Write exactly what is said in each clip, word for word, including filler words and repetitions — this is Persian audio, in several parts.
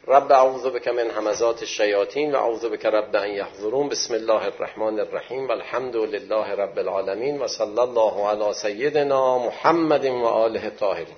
رب اعوذ بک من همزات الشیاطین و اعوذ بک رب ان یحضرون. بسم الله الرحمن الرحیم و الحمد لله رب العالمین و صلی الله علی سیدنا محمد و آله الطاهرین.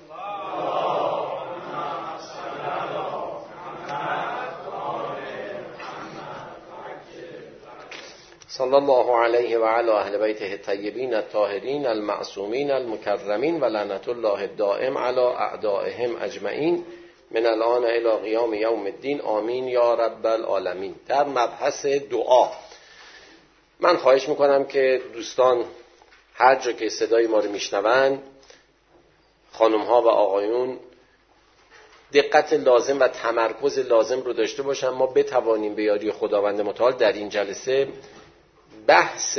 صلی الله علیه و علی اهل بیته الطیبین الطاهرین المعصومین المکرمین و لعنت الله الدائم علی اعدائهم اجمعین من الان الی قیام یوم الدین آمین یا رب العالمین. در مبحث دعا من خواهش میکنم که دوستان هر جا که صدای ما رو میشنون، خانم ها و آقایون، دقت لازم و تمرکز لازم رو داشته باشن. ما بتوانیم به یاری خداوند متعال در این جلسه بحث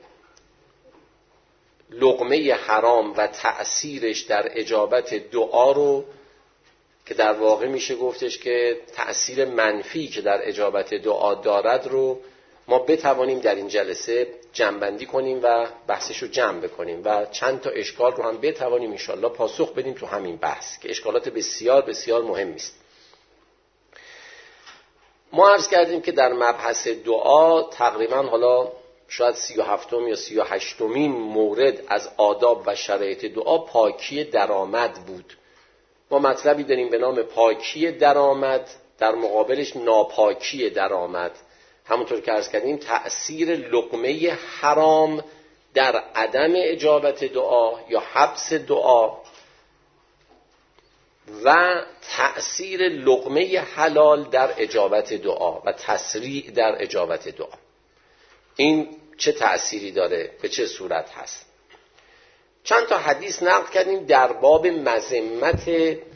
لقمه حرام و تأثیرش در اجابت دعا رو، که در واقع میشه گفتش که تأثیر منفی که در اجابت دعا دارد، رو ما بتوانیم در این جلسه جمع‌بندی کنیم و بحثش رو جمع بکنیم و چند تا اشکال رو هم بتوانیم انشالله پاسخ بدیم تو همین بحث که اشکالات بسیار بسیار مهمی است. ما عرض کردیم که در مبحث دعا تقریبا حالا شاید سی و هفتم یا سی و هشتمین مورد از آداب و شرایط دعا پاکی درآمد بود. ما مطلبی داریم به نام پاکی درآمد، در مقابلش ناپاکی درآمد. همونطور که عرض کردیم تأثیر لقمه حرام در عدم اجابت دعا یا حبس دعا و تأثیر لقمه حلال در اجابت دعا و تسریع در اجابت دعا. این چه تأثیری داره؟ به چه صورت هست؟ چند تا حدیث نقل کردیم در باب مذمت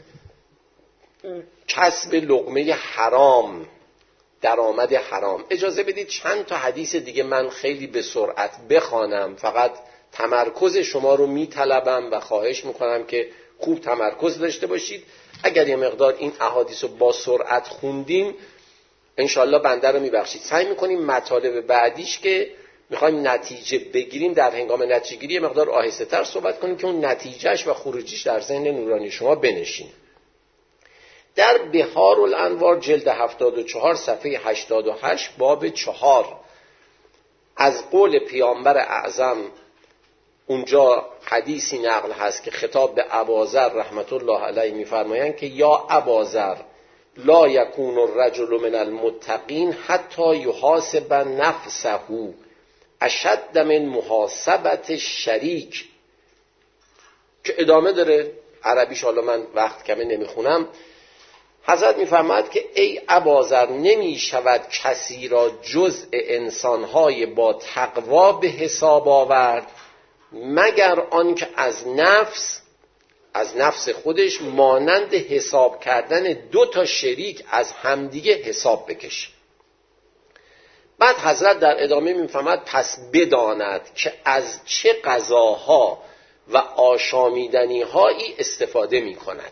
کسب لقمه حرام، درآمد حرام. اجازه بدید چند تا حدیث دیگه من خیلی به سرعت بخوانم، فقط تمرکز شما رو میطلبم و خواهش میکنم که خوب تمرکز داشته باشید. اگر یه مقدار این احادیث رو با سرعت خوندیم انشالله بنده رو میبخشید. سعی میکنیم مطالب بعدیش که میخوایم نتیجه بگیریم در هنگام نتیجه گیری مقدار آهسته تر صحبت کنیم که اون نتیجهش و خروجیش در ذهن نورانی شما بنشین. در بحار الانوار جلد هفتاد و چهار صفحه هشتاد و هشت باب چهار از قول پیامبر اعظم اونجا حدیثی نقل هست که خطاب به اباذر رحمت الله علیه میفرمایند که یا اباذر لا یکون الرجل من المتقین حتی یحاسب نفسه اشد من محاسبت الشریک، که ادامه داره. عربیش حالا من وقت کمه نمیخونم. حضرت میفرماید که ای اباذر نمی شود کسی را جزء انسانهای با تقوا به حساب آورد مگر آنکه از نفس از نفس خودش مانند حساب کردن دو تا شریک از همدیگه حساب بکشه. بعد حضرت در ادامه میفرماید پس بداند که از چه غذاها و آشامیدنی هایی استفاده می کند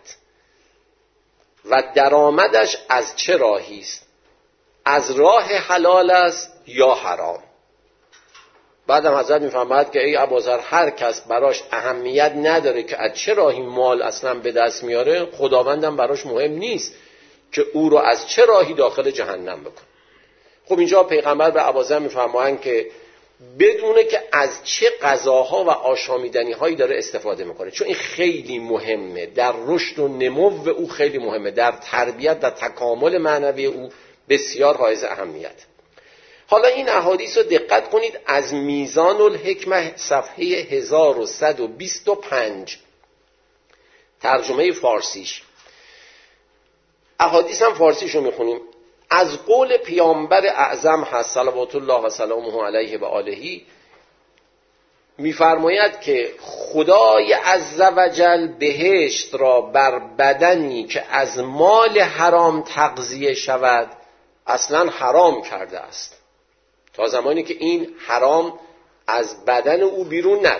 و درآمدش از چه راهی است، از راه حلال است یا حرام. بعدم حضرت میفرماید که ای ابوذر هر کس براش اهمیت نداره که از چه راهی مال اصلا به دست میاره، خداوندم براش مهم نیست که او رو از چه راهی داخل جهنم بکنه. خب اینجا پیغمبر به ابوذر میفرمایند که بدونه که از چه غذاها و آشامیدنی هایی داره استفاده میکنه، چون این خیلی مهمه در رشد و نمو او، خیلی مهمه در تربیت و تکامل معنوی او، بسیار حائز اهمیت. حالا این احادیث رو دقت کنید. از میزان الحکمه صفحه هزار و صد و بیست و پنج ترجمه فارسیش، احادیث هم فارسیشو میخونیم. از قول پیامبر اعظم هست صلوات الله و سلامه علیه و آله، میفرماید که خدای عزوجل بهشت را بر بدنی که از مال حرام تغذیه شود اصلا حرام کرده است تا زمانی که این حرام از بدن او بیرون نره.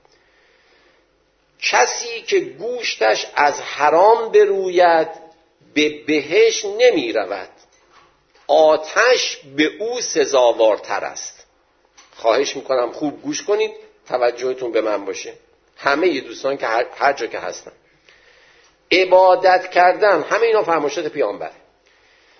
کسی که گوشتش از حرام بروید به بهشت نمی رود، آتش به او سزاوارتر است. خواهش میکنم خوب گوش کنید، توجهتون به من باشه، همه ی دوستان که هر, هر جا که هستن. عبادت کردن، همه اینا فرمایشات پیامبره.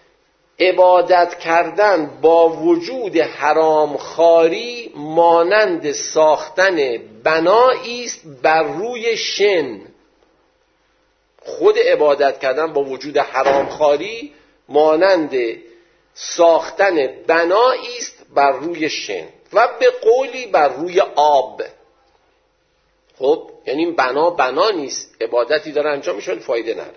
عبادت کردن با وجود حرام خواری مانند ساختن بنایی است بر روی شن. خود عبادت کردن با وجود حرام خواری مانند ساختن بنایی است بر روی شن و به قولی بر روی آب. خب یعنی این بنا بنا نیست، عبادتی داره انجام میشه فایده نداره.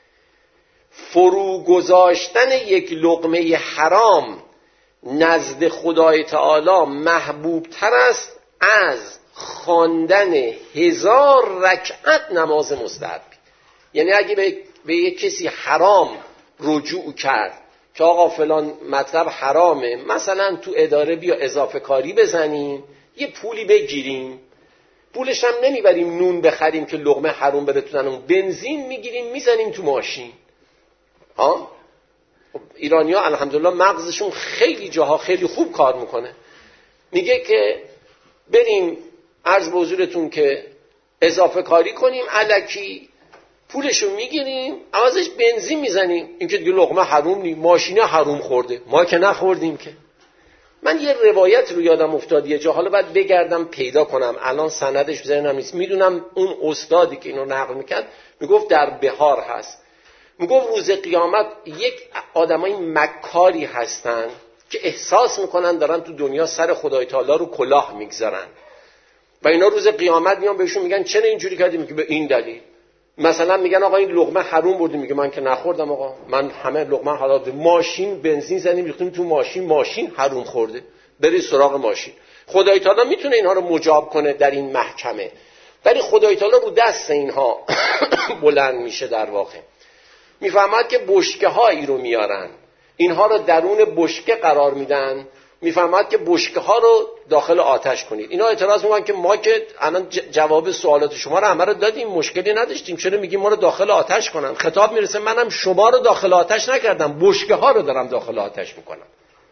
فرو گذاشتن یک لقمه حرام نزد خدای تعالی محبوب تر است از خواندن هزار رکعت نماز مستحب. یعنی اگه به, به یک کسی حرام رجوع کرد که آقا فلان مطلب حرامه، مثلا تو اداره بیا اضافه کاری بزنیم یه پولی بگیریم، پولش هم نمیبریم نون بخریم که لقمه حرام بره تو دهنمون، بنزین میگیریم میزنیم تو ماشین. ها ایرانی ها الحمدلله مغزشون خیلی جاها خیلی خوب کار میکنه. میگه که بریم عرض به حضورتون که اضافه کاری کنیم، الکی پولشو میگیریم عوضش بنزین میزنیم، این که دیگه لقمه حروم نیم، ماشینه حروم خورده، ما که نخوردیم که. من یه روایت رو یادم افتاد یه جا، حالا باید بگردم پیدا کنم، الان سندش ذهنم نیست. میدونم اون استادی که اینو نقل میکرد میگفت در بهار هست، میگفت روز قیامت یک آدمای مکاری هستن که احساس میکنن دارن تو دنیا سر خدای تعالی رو کلاه میگذارن و اینا روز قیامت میان بهشون میگن چرا اینجوری کردی؟ میگه به این دلیل. مثلا میگن آقا این لقمه حروم بردی، میگه من که نخوردم آقا، من همه لقمه حلال، ماشین بنزین زدیم ریختیم تو ماشین، ماشین حروم خورده، بری سراغ ماشین. خدای تعالی میتونه اینها رو مجاب کنه در این محکمه، ولی خدای تعالی رو دست اینها بلند میشه. در واقع میفهمد که بشکه هایی رو میارن، اینها رو درون بشکه قرار میدن، میفهمد که بشکه ها رو داخل آتش کنید. اینا اعتراض میکنن که ما که الان جواب سوالات شما رو همه رو دادیم، مشکلی نداشتیم، چرا میگیم ما رو داخل آتش کنن؟ خطاب میرسه منم شما رو داخل آتش نکردم، بشکه ها رو دارم داخل آتش میکنم.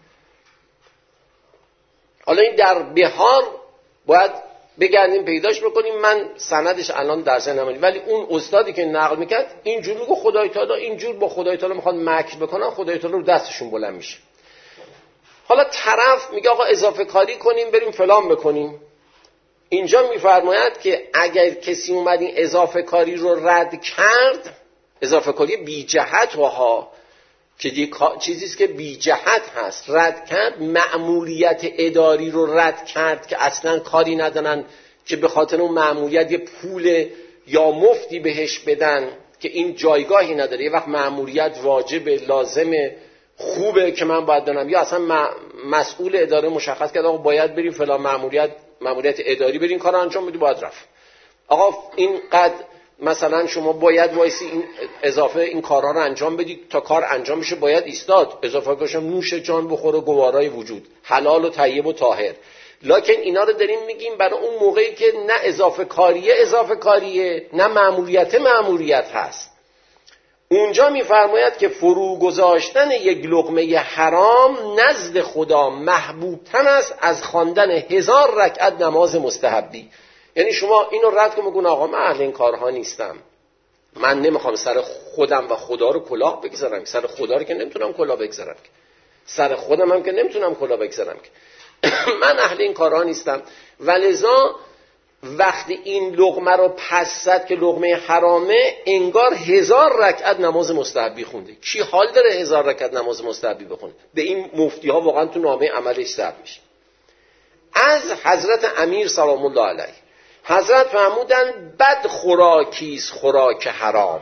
حالا این در بهار باید بگردیم پیداش بکنیم، من سندش الان در ذهنم نیست، ولی اون استادی که نقل میکرد اینجور میگه خدای تعالی اینجور با خدای تعالی میخوان مکر بکنن، خدای تعالی رو دستشون بلند میشه. حالا طرف میگه آقا اضافه کاری کنیم بریم فلان بکنیم. اینجا میفرماید که اگر کسی اومد این اضافه کاری رو رد کرد، اضافه کاری بی جهت وها که چیزیست که بی جهت هست، رد کرد، مأموریت اداری رو رد کرد که اصلا کاری ندارن که به خاطر اون مأموریت یه پول یا مفتی بهش بدن که این جایگاهی نداره. یه وقت مأموریت واجب لازمه خوبه که من باید دانم، یا اصلا مسئول اداره مشخص کرد آقا باید بریم فلان مأموریت مأموریت اداری بریم کار انجام بدی، باید رفت. آقا اینقدر مثلا شما باید وایسی این اضافه این کارها رو انجام بدید تا کار انجام بشه، باید ایستاد، اضافه کاشم نوش جان بخوره گوارای وجود، حلال و طیب و طاهر. لکن اینا رو داریم میگیم برای اون موقعی که نه اضافه کاریه اضافه کاریه، نه مأموریت مأموریت هست. اونجا میفرماید که فرو گذاشتن یک لقمه حرام نزد خدا محبوب تر است از خواندن هزار رکعت نماز مستحبی. یعنی شما اینو رد کن بگون آقا من اهل این کارها نیستم، من نمیخوام سر خودم و خدا رو کلاه بگذارم، سر خدا رو که نمیتونم کلاه بگذارم، سر خودم هم که نمیتونم کلاه بگذارم، من اهل این کارها نیستم. ولذا وقتی این لقمه رو پس زد که لقمه حرامه، انگار هزار رکعت نماز مستحبی خونده. کی حال داره هزار رکعت نماز مستحبی بخونه؟ به این مفتی ها واقعا تو نامه عملش ثبت میشه. از حضرت امیر سلام الله علیه، حضرت فرمودن بد خوراکیست خوراک حرام.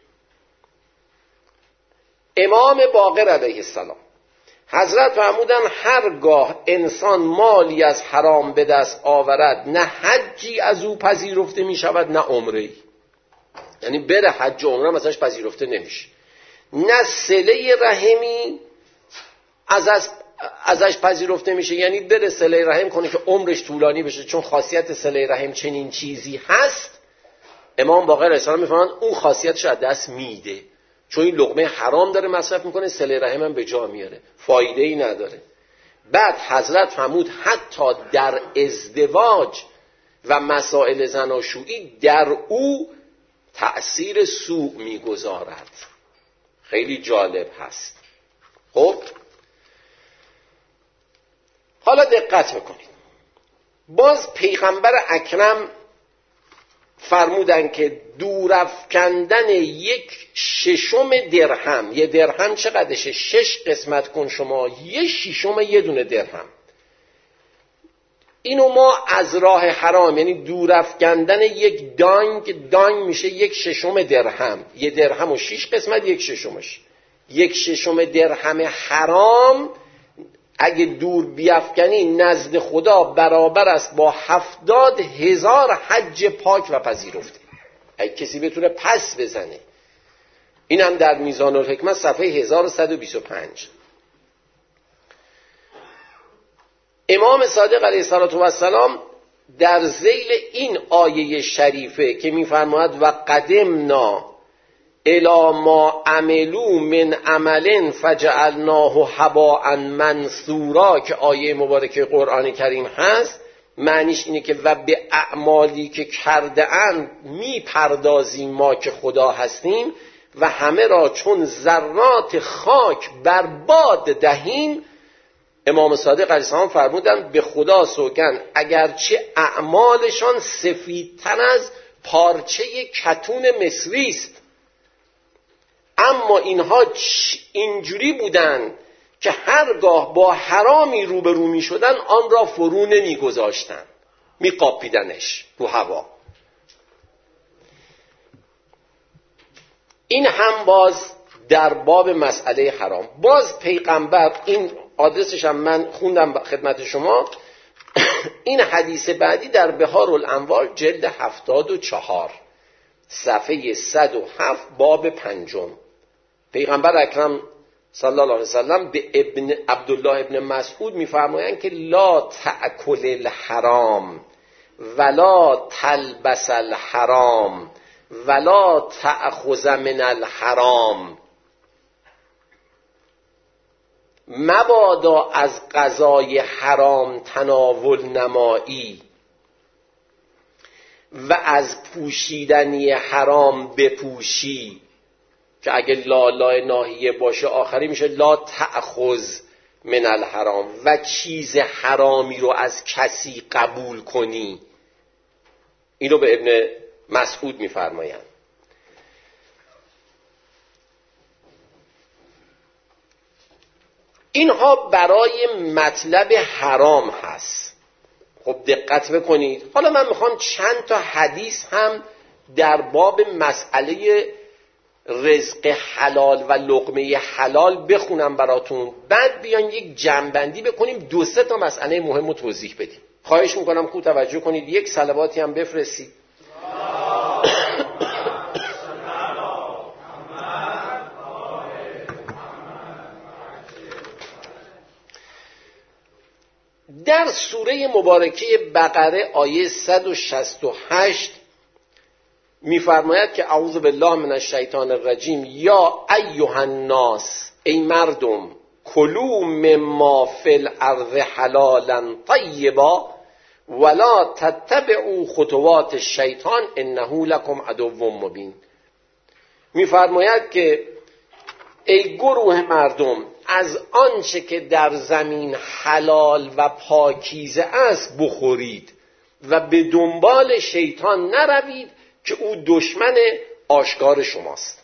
امام باقر علیه السلام حضرت فرمودن هرگاه انسان مالی از حرام به دست آورد، نه حجی از او پذیرفته می شود نه عمره‌ای. یعنی بره حج و عمره ازش پذیرفته نمیشه، نه صله رحمی از از ازش پذیرفته میشه، یعنی بره صله رحم کنه که عمرش طولانی بشه، چون خاصیت صله رحم چنین چیزی هست. امام باقر علیه السلام میفهمن اون خاصیتش از دست میده، چون این لقمه حرام داره مصرف میکنه، صله رحم هم به جا میاره، فایده ای نداره. بعد حضرت فرمود حتی در ازدواج و مسائل زناشویی در او تأثیر سوء میگذارد. خیلی جالب هست. خب حالا دقت بکنید، باز پیغمبر اکرم فرمودن که دورافکندن یک ششم درهم، یه درهم چقدرشه؟ شش قسمت کن شما، یه ششم یه دونه درهم، اینو ما از راه حرام، یعنی دورافکندن یک دانگ، دانگ میشه یک ششم درهم، یه درهم و شش قسمت یک ششمش، یک ششم درهم حرام اگه دور بیافکنی نزد خدا برابر است با هفتاد هزار حج پاک و پذیرفته. اگه کسی بتونه پس بزنه. این هم در میزان الحکمت صفحه هزار و صد و بیست و پنج. امام صادق علیه السلام در ذیل این آیه شریفه که می‌فرماید و قدمنا الی ما عملوا من عمل فجعلناه هباء منثورا، که آیه مبارکه قرآن کریم هست، معنیش اینه که و به اعمالی که کرده اند میپردازیم ما که خدا هستیم و همه را چون ذرات خاک برباد دهیم. امام صادق علیه السلام فرمودند به خدا سوگند اگرچه اعمالشان سفیدتر از پارچه کتون مصری است، اما اینها اینجوری بودن که هرگاه با حرامی روبرو می شدن آن را فرو نمی گذاشتن، می قاپیدنش رو هوا. این هم باز در باب مسئله حرام. باز پیغمبر، این آدرسش هم من خوندم خدمت شما، این حدیث بعدی در بحار الانوار جلد هفتاد و چهار صفحه صد و هفت باب پنجم. پیغمبر اکرم صلی الله علیه وسلم به ابن عبدالله ابن مسعود میفرمایند که لا تأکل الحرام ولا تلبس الحرام ولا تأخذ من الحرام، مبادا از غذای حرام تناول نمایی و از پوشیدنی حرام بپوشی، که اگه لا لا ناهیه باشه آخری میشه لا تأخذ من الحرام، و چیز حرامی رو از کسی قبول کنی. اینو به ابن مسعود میفرمایند. اینها برای مطلب حرام هست. خب دقت بکنید. حالا من میخوام چند تا حدیث هم در باب مسئله رزق حلال و لقمه حلال بخونم براتون، بعد بیان یک جمع‌بندی بکنیم، دو سه تا مسئله مهم رو توضیح بدیم. خواهش میکنم خوب توجه کنید، یک صلواتی هم بفرستید. در سوره مبارکه بقره آیه صد و شصت و هشت میفرماید که اعوذ بالله من الشیطان الرجیم یا ایها الناس، ای مردم، کلوا مما فی الارض حلالا طیبا ولا تتبعوا خطوات الشیطان انه لکم عدو مبین. میفرماید که ای گروه مردم، از آنچه که در زمین حلال و پاکیزه است بخورید و به دنبال شیطان نروید که او دشمن آشکار شماست.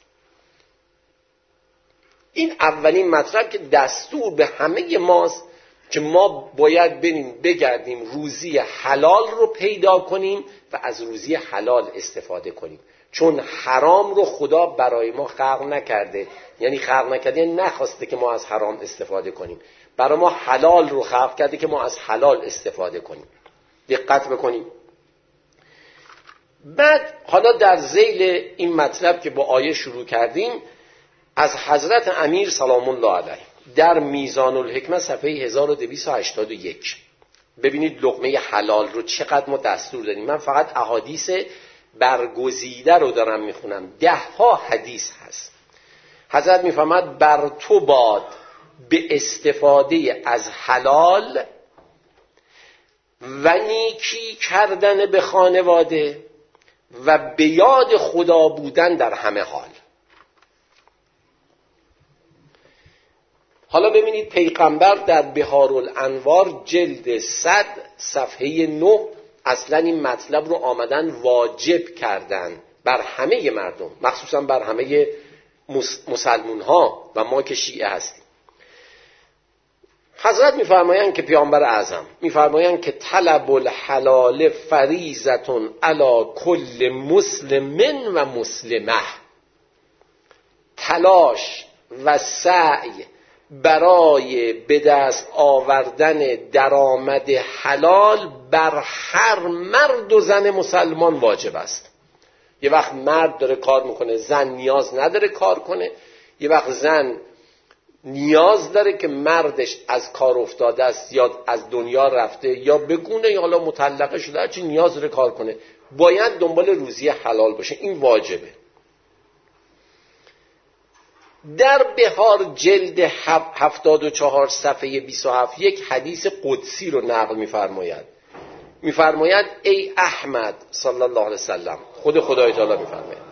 این اولین مطلب که دستور به همه ماست که ما باید بریم بگردیم روزی حلال رو پیدا کنیم و از روزی حلال استفاده کنیم، چون حرام رو خدا برای ما خلق نکرده، یعنی خلق نکرده نخواسته که ما از حرام استفاده کنیم، برای ما حلال رو خلق کرده که ما از حلال استفاده کنیم. دقت بکنیم. بعد حالا در ذیل این مطلب که با آیه شروع کردیم، از حضرت امیر سلام الله علیه در میزان الحکمت صفحه هزار و دویست و هشتاد و یک ببینید لقمه حلال رو چقدر ما دستور داریم. من فقط احادیث برگزیده رو دارم میخونم، ده ها حدیث هست. حضرت میفرماد بر تو باد به استفاده از حلال و نیکی کردن به خانواده و به یاد خدا بودن در همه حال. حالا ببینید پیغمبر در بهارالانوار جلد صد صفحه نه اصلا این مطلب رو آمدن واجب کردن بر همه مردم، مخصوصا بر همه مسلمون ها و ما که شیعه هستیم. حضرت میفرمایند که پیامبر اعظم میفرمایند که طلب الحلال فریضة علی کل مسلم و مسلمه، تلاش و سعی برای به دست آوردن درآمد حلال بر هر مرد و زن مسلمان واجب است. یه وقت مرد داره کار میکنه، زن نیاز نداره کار کنه. یه وقت زن نیاز داره که مردش از کار افتاده است یا از دنیا رفته یا بگونه یا حالا مطلقه شده، هرچی نیاز داره کار کنه، باید دنبال روزی حلال باشه. این واجبه. در بهار جلد هفتاد و چهار صفحه بیست و هفت یک حدیث قدسی رو نقل می‌فرماید. می‌فرماید ای احمد صلی الله علیه وسلم، خود خدای تعالی می‌فرماید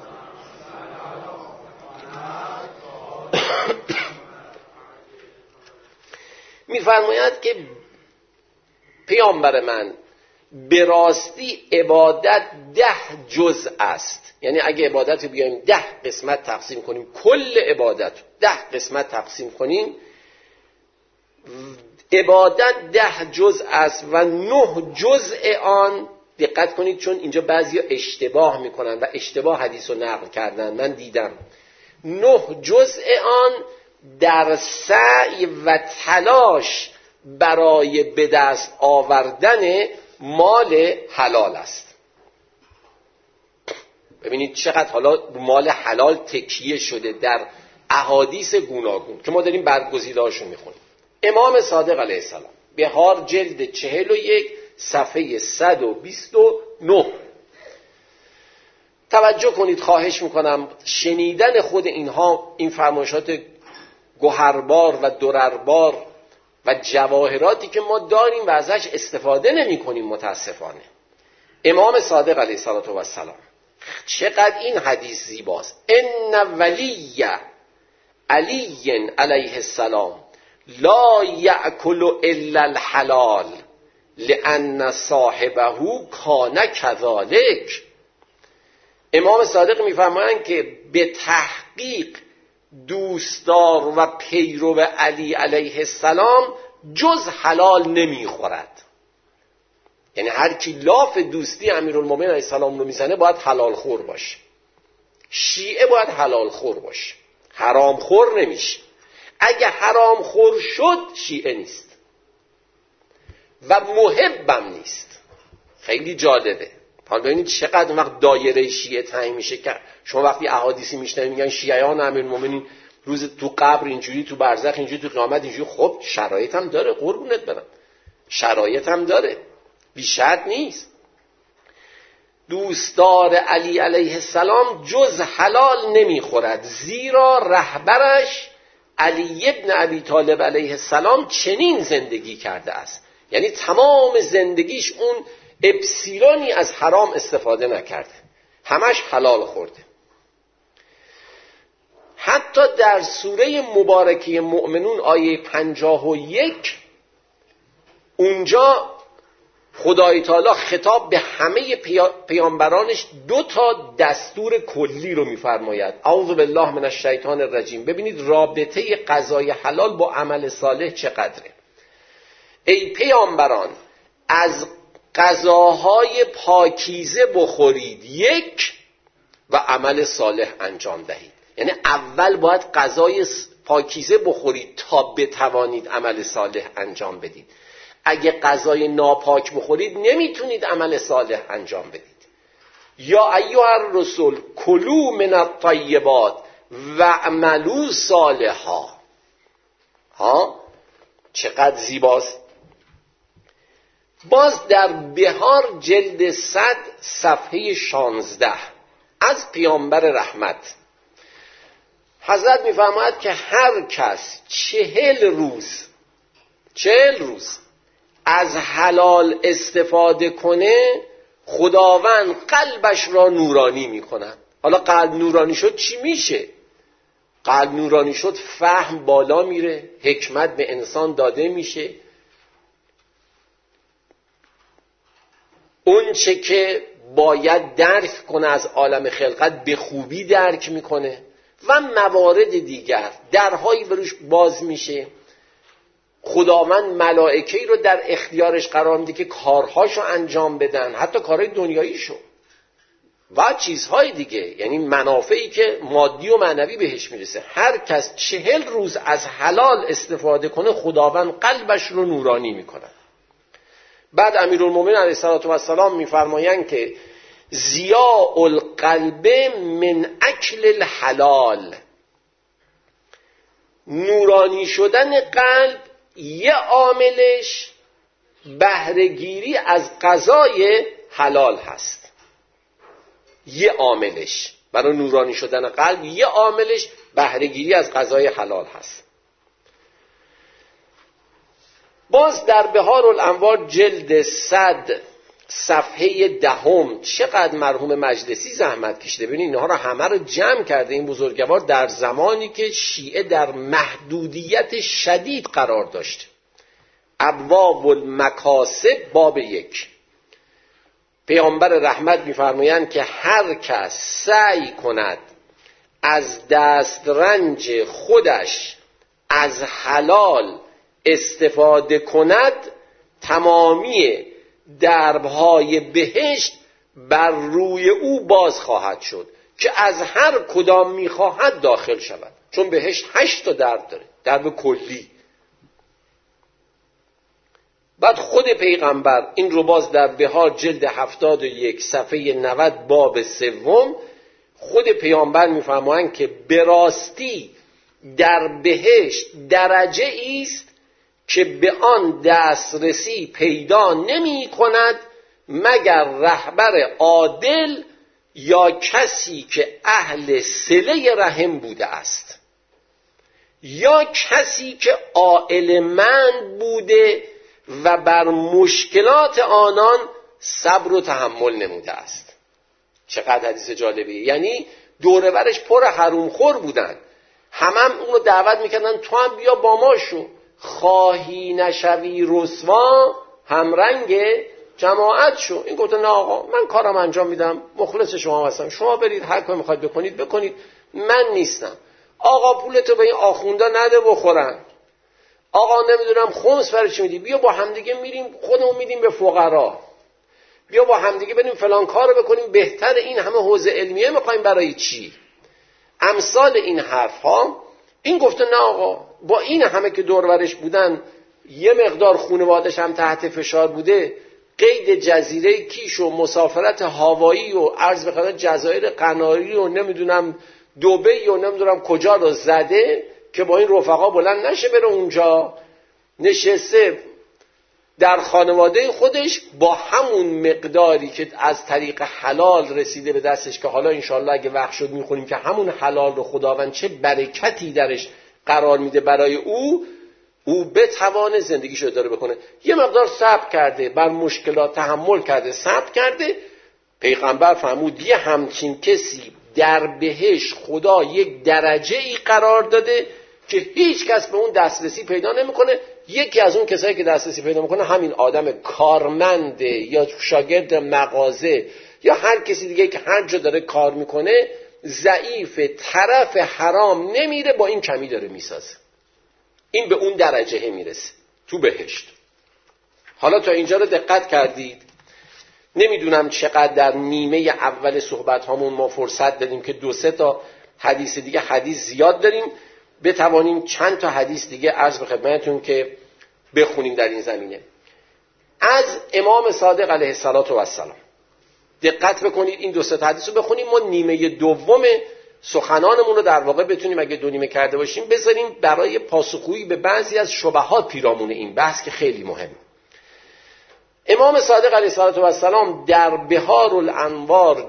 می‌فرماید که پیامبر من به راستی عبادت ده جزء است. یعنی اگه عبادت رو بیایم ده قسمت تقسیم کنیم، کل عبادت ده قسمت تقسیم کنیم، عبادت ده جزء است و نه جزء آن، دقت کنید چون اینجا بعضیا اشتباه میکنن و اشتباه حدیث رو نقل کردن، من دیدم، نه جزء آن در سعی و تلاش برای به دست آوردن مال حلال است. ببینید چقدر حالا مال حلال تکیه شده در احادیث گوناگون که ما داریم برگزیده‌هاشون میخونیم. امام صادق علیه السلام بهار جلد چهل و یک صفحه صد و بیست و نه. توجه کنید، خواهش میکنم شنیدن خود اینها، این فرمایشات گوهربار و درربار و جواهراتی که ما داریم و ازش استفاده نمی کنیم متاسفانه. امام صادق علیه السلام چقدر این حدیث زیباست. ان ولی علی علیه السلام لا یأکل الا الحلال لأن صاحبه کان کذالک. امام صادق میفرمایند که به تحقیق دوستدار و پیرو علی علیه السلام جز حلال نمیخورد. یعنی هر کی لاف دوستی امیرالمومنین علیه السلام رو میزنه باید حلال خور باشه. شیعه باید حلال خور باشه، حرام خور نمیشه. اگه حرام خور شد شیعه نیست و محبم نیست. خیلی جالبه. حالا ببینید چقدر وقت دایره شیعه تعیین میشه که شما وقتی احادیثی میشنوید میگن شیعیان امیرالمومنین روز تو قبر اینجوری، تو برزخ اینجوری، تو قیامت اینجوری. خب شرایط هم داره، قربونت برم، شرایط هم داره، بی شرط نیست. دوستدار علی علیه السلام جز حلال نمیخورد، زیرا رهبرش علی ابن ابی طالب علیه السلام چنین زندگی کرده است. یعنی تمام زندگیش اون اپسیلونی از حرام استفاده نکرده، همش حلال خورده. حتی در سوره مبارکه مؤمنون آیه پنجاه و یک اونجا خدای تعالی خطاب به همه پیامبرانش دو تا دستور کلی رو میفرماید. اعوذ بالله من الشیطان الرجیم. ببینید رابطه غذای حلال با عمل صالح چقدره. ای پیامبران از غذاهای پاکیزه بخورید یک و عمل صالح انجام دهید. یعنی اول باید غذای پاکیزه بخورید تا بتوانید عمل صالح انجام بدید. اگه غذای ناپاک بخورید نمیتونید عمل صالح انجام بدید. یا ایها الرسول کلوا من الطیبات و اعملوا صالحا. ها چقدر زیباست. باز در بهار جلد صد صفحه شانزده از پیامبر رحمت حضرت میفرماید که هر کس چهل روز چهل روز از حلال استفاده کنه خداوند قلبش را نورانی میکنه. حالا قلب نورانی شد چی میشه؟ قلب نورانی شد، فهم بالا میره، حکمت به انسان داده میشه، اون چه که باید درک کنه از عالم خلقت به خوبی درک میکنه و موارد دیگر درهایی بروش باز میشه. خداوند ملائکه‌ای رو در اختیارش قرار میده که کارهاشو انجام بدن، حتی کارهای دنیاییشو و چیزهای دیگه، یعنی منافعی که مادی و معنوی بهش میرسه. هر کس چهل روز از حلال استفاده کنه خداوند قلبش رو نورانی میکنه. بعد امیرالمومنین علیه السلام میفرمایند که ضیاء القلب من اکل الحلال، نورانی شدن قلب یه عاملش بهره‌گیری از غذای حلال هست. یه عاملش برای نورانی شدن قلب، یه عاملش بهره‌گیری از غذای حلال هست. باز در بهار الانوار جلد صد صفحه دهم چقدر مرحوم مجلسی زحمت کشیده. ببینید اینها رو همه رو جمع کرده این بزرگوار در زمانی که شیعه در محدودیت شدید قرار داشت. ابواب المکاسب باب یک. پیامبر رحمت می‌فرمایند که هر کس سعی کند از دسترنج خودش از حلال استفاده کند، تمامی دربهای بهشت بر روی او باز خواهد شد که از هر کدام میخواهد داخل شود. چون بهشت هشت تا درب داره، درب کلی. بعد خود پیغمبر این رو باز در بهار جلد هفتاد و یک صفحه نود باب سوم، خود پیامبر میفرمایند که به راستی در بهشت درجه است که به آن دسترسی پیدا نمی کند مگر رهبر عادل یا کسی که اهل صله رحم بوده است، یا کسی که عاقل‌مند بوده و بر مشکلات آنان صبر و تحمل نموده است. چقدر حدیث جالبیه. یعنی دوره برش پر حرومخور بودن، همه هم اونو دعوت میکردن تو هم بیا با ما شو، خواهی نشوی رسوا همرنگ جماعت شو. این گفته نه آقا من کارم انجام میدم، مخلص شما هستم، شما برید هر کاری میخواید بکنید بکنید، من نیستم. آقا پولتو به این آخوندا نده بخورن، آقا نمیدونم خمس برای چی میدی، بیا با همدیگه میریم خودمون میدیم به فقرا، بیا با همدیگه بریم فلان کارو بکنیم، بهتر این همه حوزه علمیه میخوایم برای چی؟ امثال این حرف ها. این گفته نه آقا با این همه که دور ورش بودن، یه مقدار خانواده‌اش هم تحت فشار بوده، قید جزیره کیش و مسافرت هوایی و عرض به خدمت جزایر قناری و نمیدونم دبی و نمیدونم کجا رو زده که با این رفقا بلند نشه بره اونجا. نشسته در خانواده خودش با همون مقداری که از طریق حلال رسیده به دستش، که حالا انشالله اگه وقت شد میخونیم که همون حلال رو خداوند چه برکتی درش قرار میده برای او، او بتوانه زندگیشو اداره بکنه. یه مقدار صبر کرده، بر مشکلات تحمل کرده، صبر کرده. پیغمبر فرمود یه همچین کسی در بهشت خدا یک درجه ای قرار داده که هیچ کس به اون دسترسی پیدا نمیکنه. یکی از اون کسایی که دسترسی پیدا میکنه همین آدم کارمنده یا شاگرد مغازه یا هر کسی دیگه که هر جا داره کار میکنه، ضعیف طرف حرام نمیره، با این کمی داره میسازه. این به اون درجه میرسه تو بهشت. حالا تا اینجا رو دقت کردید؟ نمیدونم چقدر در نیمه اول صحبت هامون ما فرصت دادیم که دو سه تا حدیث دیگه، حدیث زیاد داریم، بتوانیم چند تا حدیث دیگه عرض به خدمتتون که بخونیم در این زمینه. از امام صادق علیه السلام دقت بکنید، این دو سه تا حدیث رو بخونیم، ما نیمه دوم سخنانمون رو در واقع بتونیم اگه دو نیمه کرده باشیم بذاریم برای پاسخگویی به بعضی از شبهات پیرامون این بحث که خیلی مهمه. امام صادق علیه السلام در بهار الانوار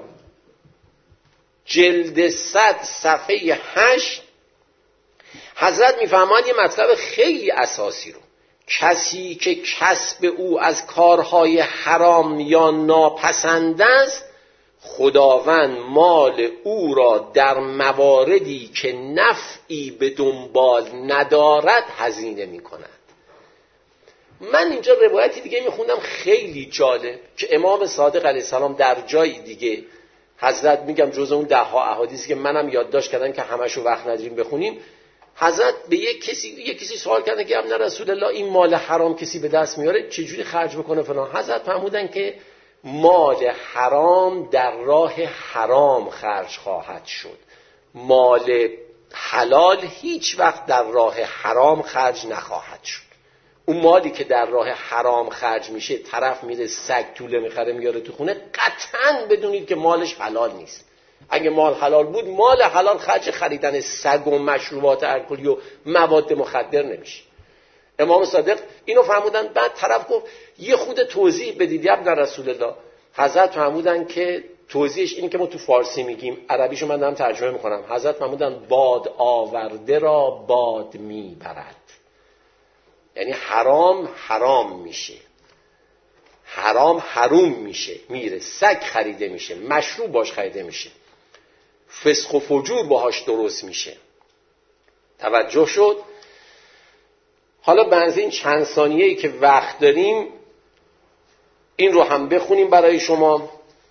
جلد صد صفحه هشت حضرت میفرماید یه مطلب خیلی اساسی رو، کسی که کسب او از کارهای حرام یا ناپسند است خداوند مال او را در مواردی که نفعی به دنبال ندارد هزینه می کند. من اینجا روایتی دیگه میخوندم خیلی جالب که امام صادق علیه السلام در جای دیگه، حضرت میگم جز اون ده ها احادیثی که منم یادداشت کردم که همشو وقت نداریم بخونیم، حضرت به یک کسی یک کسی سوال کردن که ابن رسول الله این مال حرام کسی به دست میاره چجوری خرج بکنه فلان. حضرت فرمودن که مال حرام در راه حرام خرج خواهد شد، مال حلال هیچ وقت در راه حرام خرج نخواهد شد. اون مالی که در راه حرام خرج میشه، طرف میره سگ توله میخره میاره تو خونه، قطعاً بدونید که مالش حلال نیست. اگه مال حلال بود، مال حلال خرج خریدن سگ و مشروبات الکلی و مواد مخدر نمیشه. امام صادق اینو فرمودن. بعد طرف گفت یه خود توضیح بدید ابن رسول الله. حضرت فرمودن که توضیحش این که ما تو فارسی میگیم، عربیشو من دارم ترجمه میکنم. حضرت فرمودن باد آورده را باد میبرد. یعنی حرام حرام میشه، حرام حروم میشه، میره سگ خریده میشه، مشروب باش خریده میشه، فسق و فجور باهاش درست میشه. توجه شد؟ حالا بنظر این چند ثانیه‌ای که وقت داریم این رو هم بخونیم برای شما.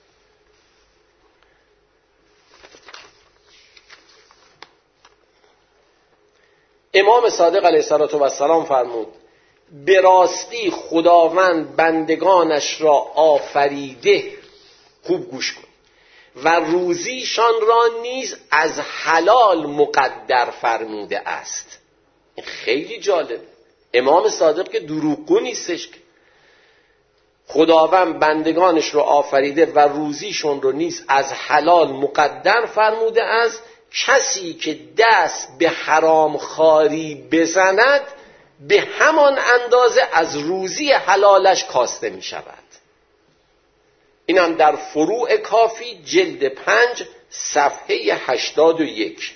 امام صادق علیه السلام فرمود به راستی خداوند بندگانش را آفریده، خوب گوش کن، و روزیشان را نیز از حلال مقدر فرموده است. این خیلی جالب. امام صادق که دروغگو نیستش که خداوند بندگانش را آفریده و روزیشون را نیز از حلال مقدر فرموده است. کسی که دست به حرام خواری بزند به همان اندازه از روزی حلالش کاسته می شود. اینم در فروع کافی جلد پنج صفحه هشتاد و یک.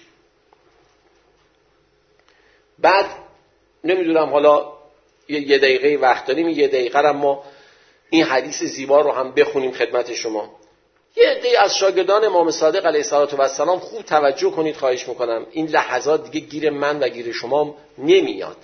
بعد نمیدونم حالا یه دقیقه وقت داریم، یه دقیقه هم ما این حدیث زیبا رو هم بخونیم خدمت شما. یه عده از شاگردان امام صادق علیه السلام خوب توجه کنید، خواهش میکنم. این لحظات دیگه گیر من و گیر شما نمیاد.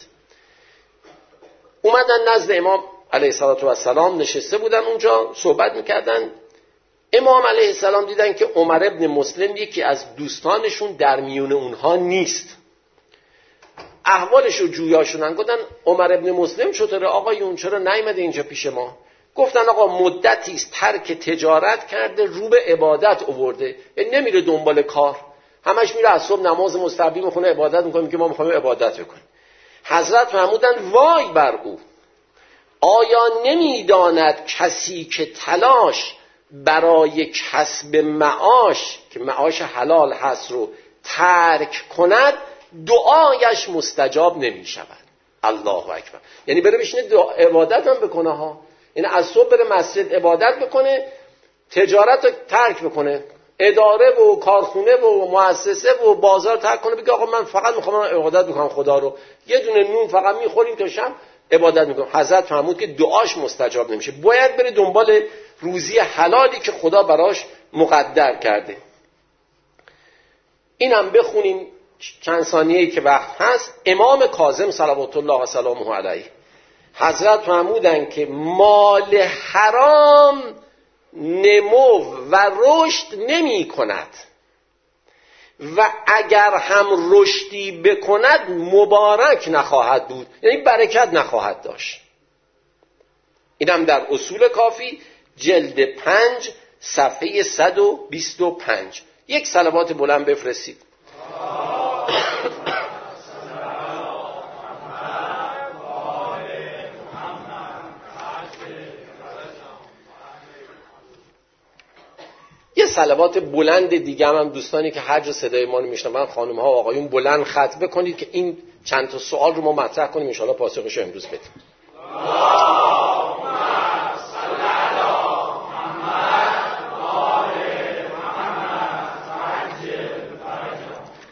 اومدن نزد امام علیه السلام، نشسته بودن اونجا صحبت میکردن. امام علیه السلام دیدن که عمر ابن مسلم یکی از دوستانشون در میون اونها نیست. احوالش رو جویا شدن، گفتن عمر ابن مسلم چطوره آقایون، چرا نیامده اینجا پیش ما؟ گفتن آقا مدتی است ترک تجارت کرده، رو به عبادت آورده، نمیره دنبال کار، همش میره از صبح نماز مستحبی میخونه، عبادت میکنه، میگه ما میخوایم عبادت بکنیم. حضرت فرمودن وای بر او، آیا نمیداند کسی که تلاش برای کسب معاش که معاش حلال هست رو ترک کند دعایش مستجاب نمی شود. الله اکبر. یعنی بره بشینه عبادت هم بکنه ها، یعنی از صبح بره مسجد عبادت بکنه، تجارت رو ترک بکنه، اداره و کارخونه و مؤسسه و بازار ترک کنه، بگه آقا من فقط میخوام عبادت بکنم خدا رو، یه دونه نون فقط میخوریم تا شب عبادت میکنم. حضرت فرمود که دعاش مستجاب نمیشه، باید بره دنبال روزی حلالی که خدا براش مقدر کرده. اینم بخونیم چند ثانیه‌ای که وقت هست. امام کاظم صلوات الله و سلامه علیه حضرت فرمودن که مال حرام نمو و رشد نمی کند و اگر هم رشدی بکند مبارک نخواهد بود، یعنی برکت نخواهد داشت. اینم در اصول کافی جلد پنج صفحه صد و بیست و پنج. یک صلوات بلند بفرستید. یه صلوات بلند دیگه هم, هم دوستانی که هر جا صدای ما رو میشنون، خانم ها و آقایون، بلند خطبه کنید که این چند تا سوال رو ما مطرح کنیم، ان شاءالله پاسخش رو امروز بدیم.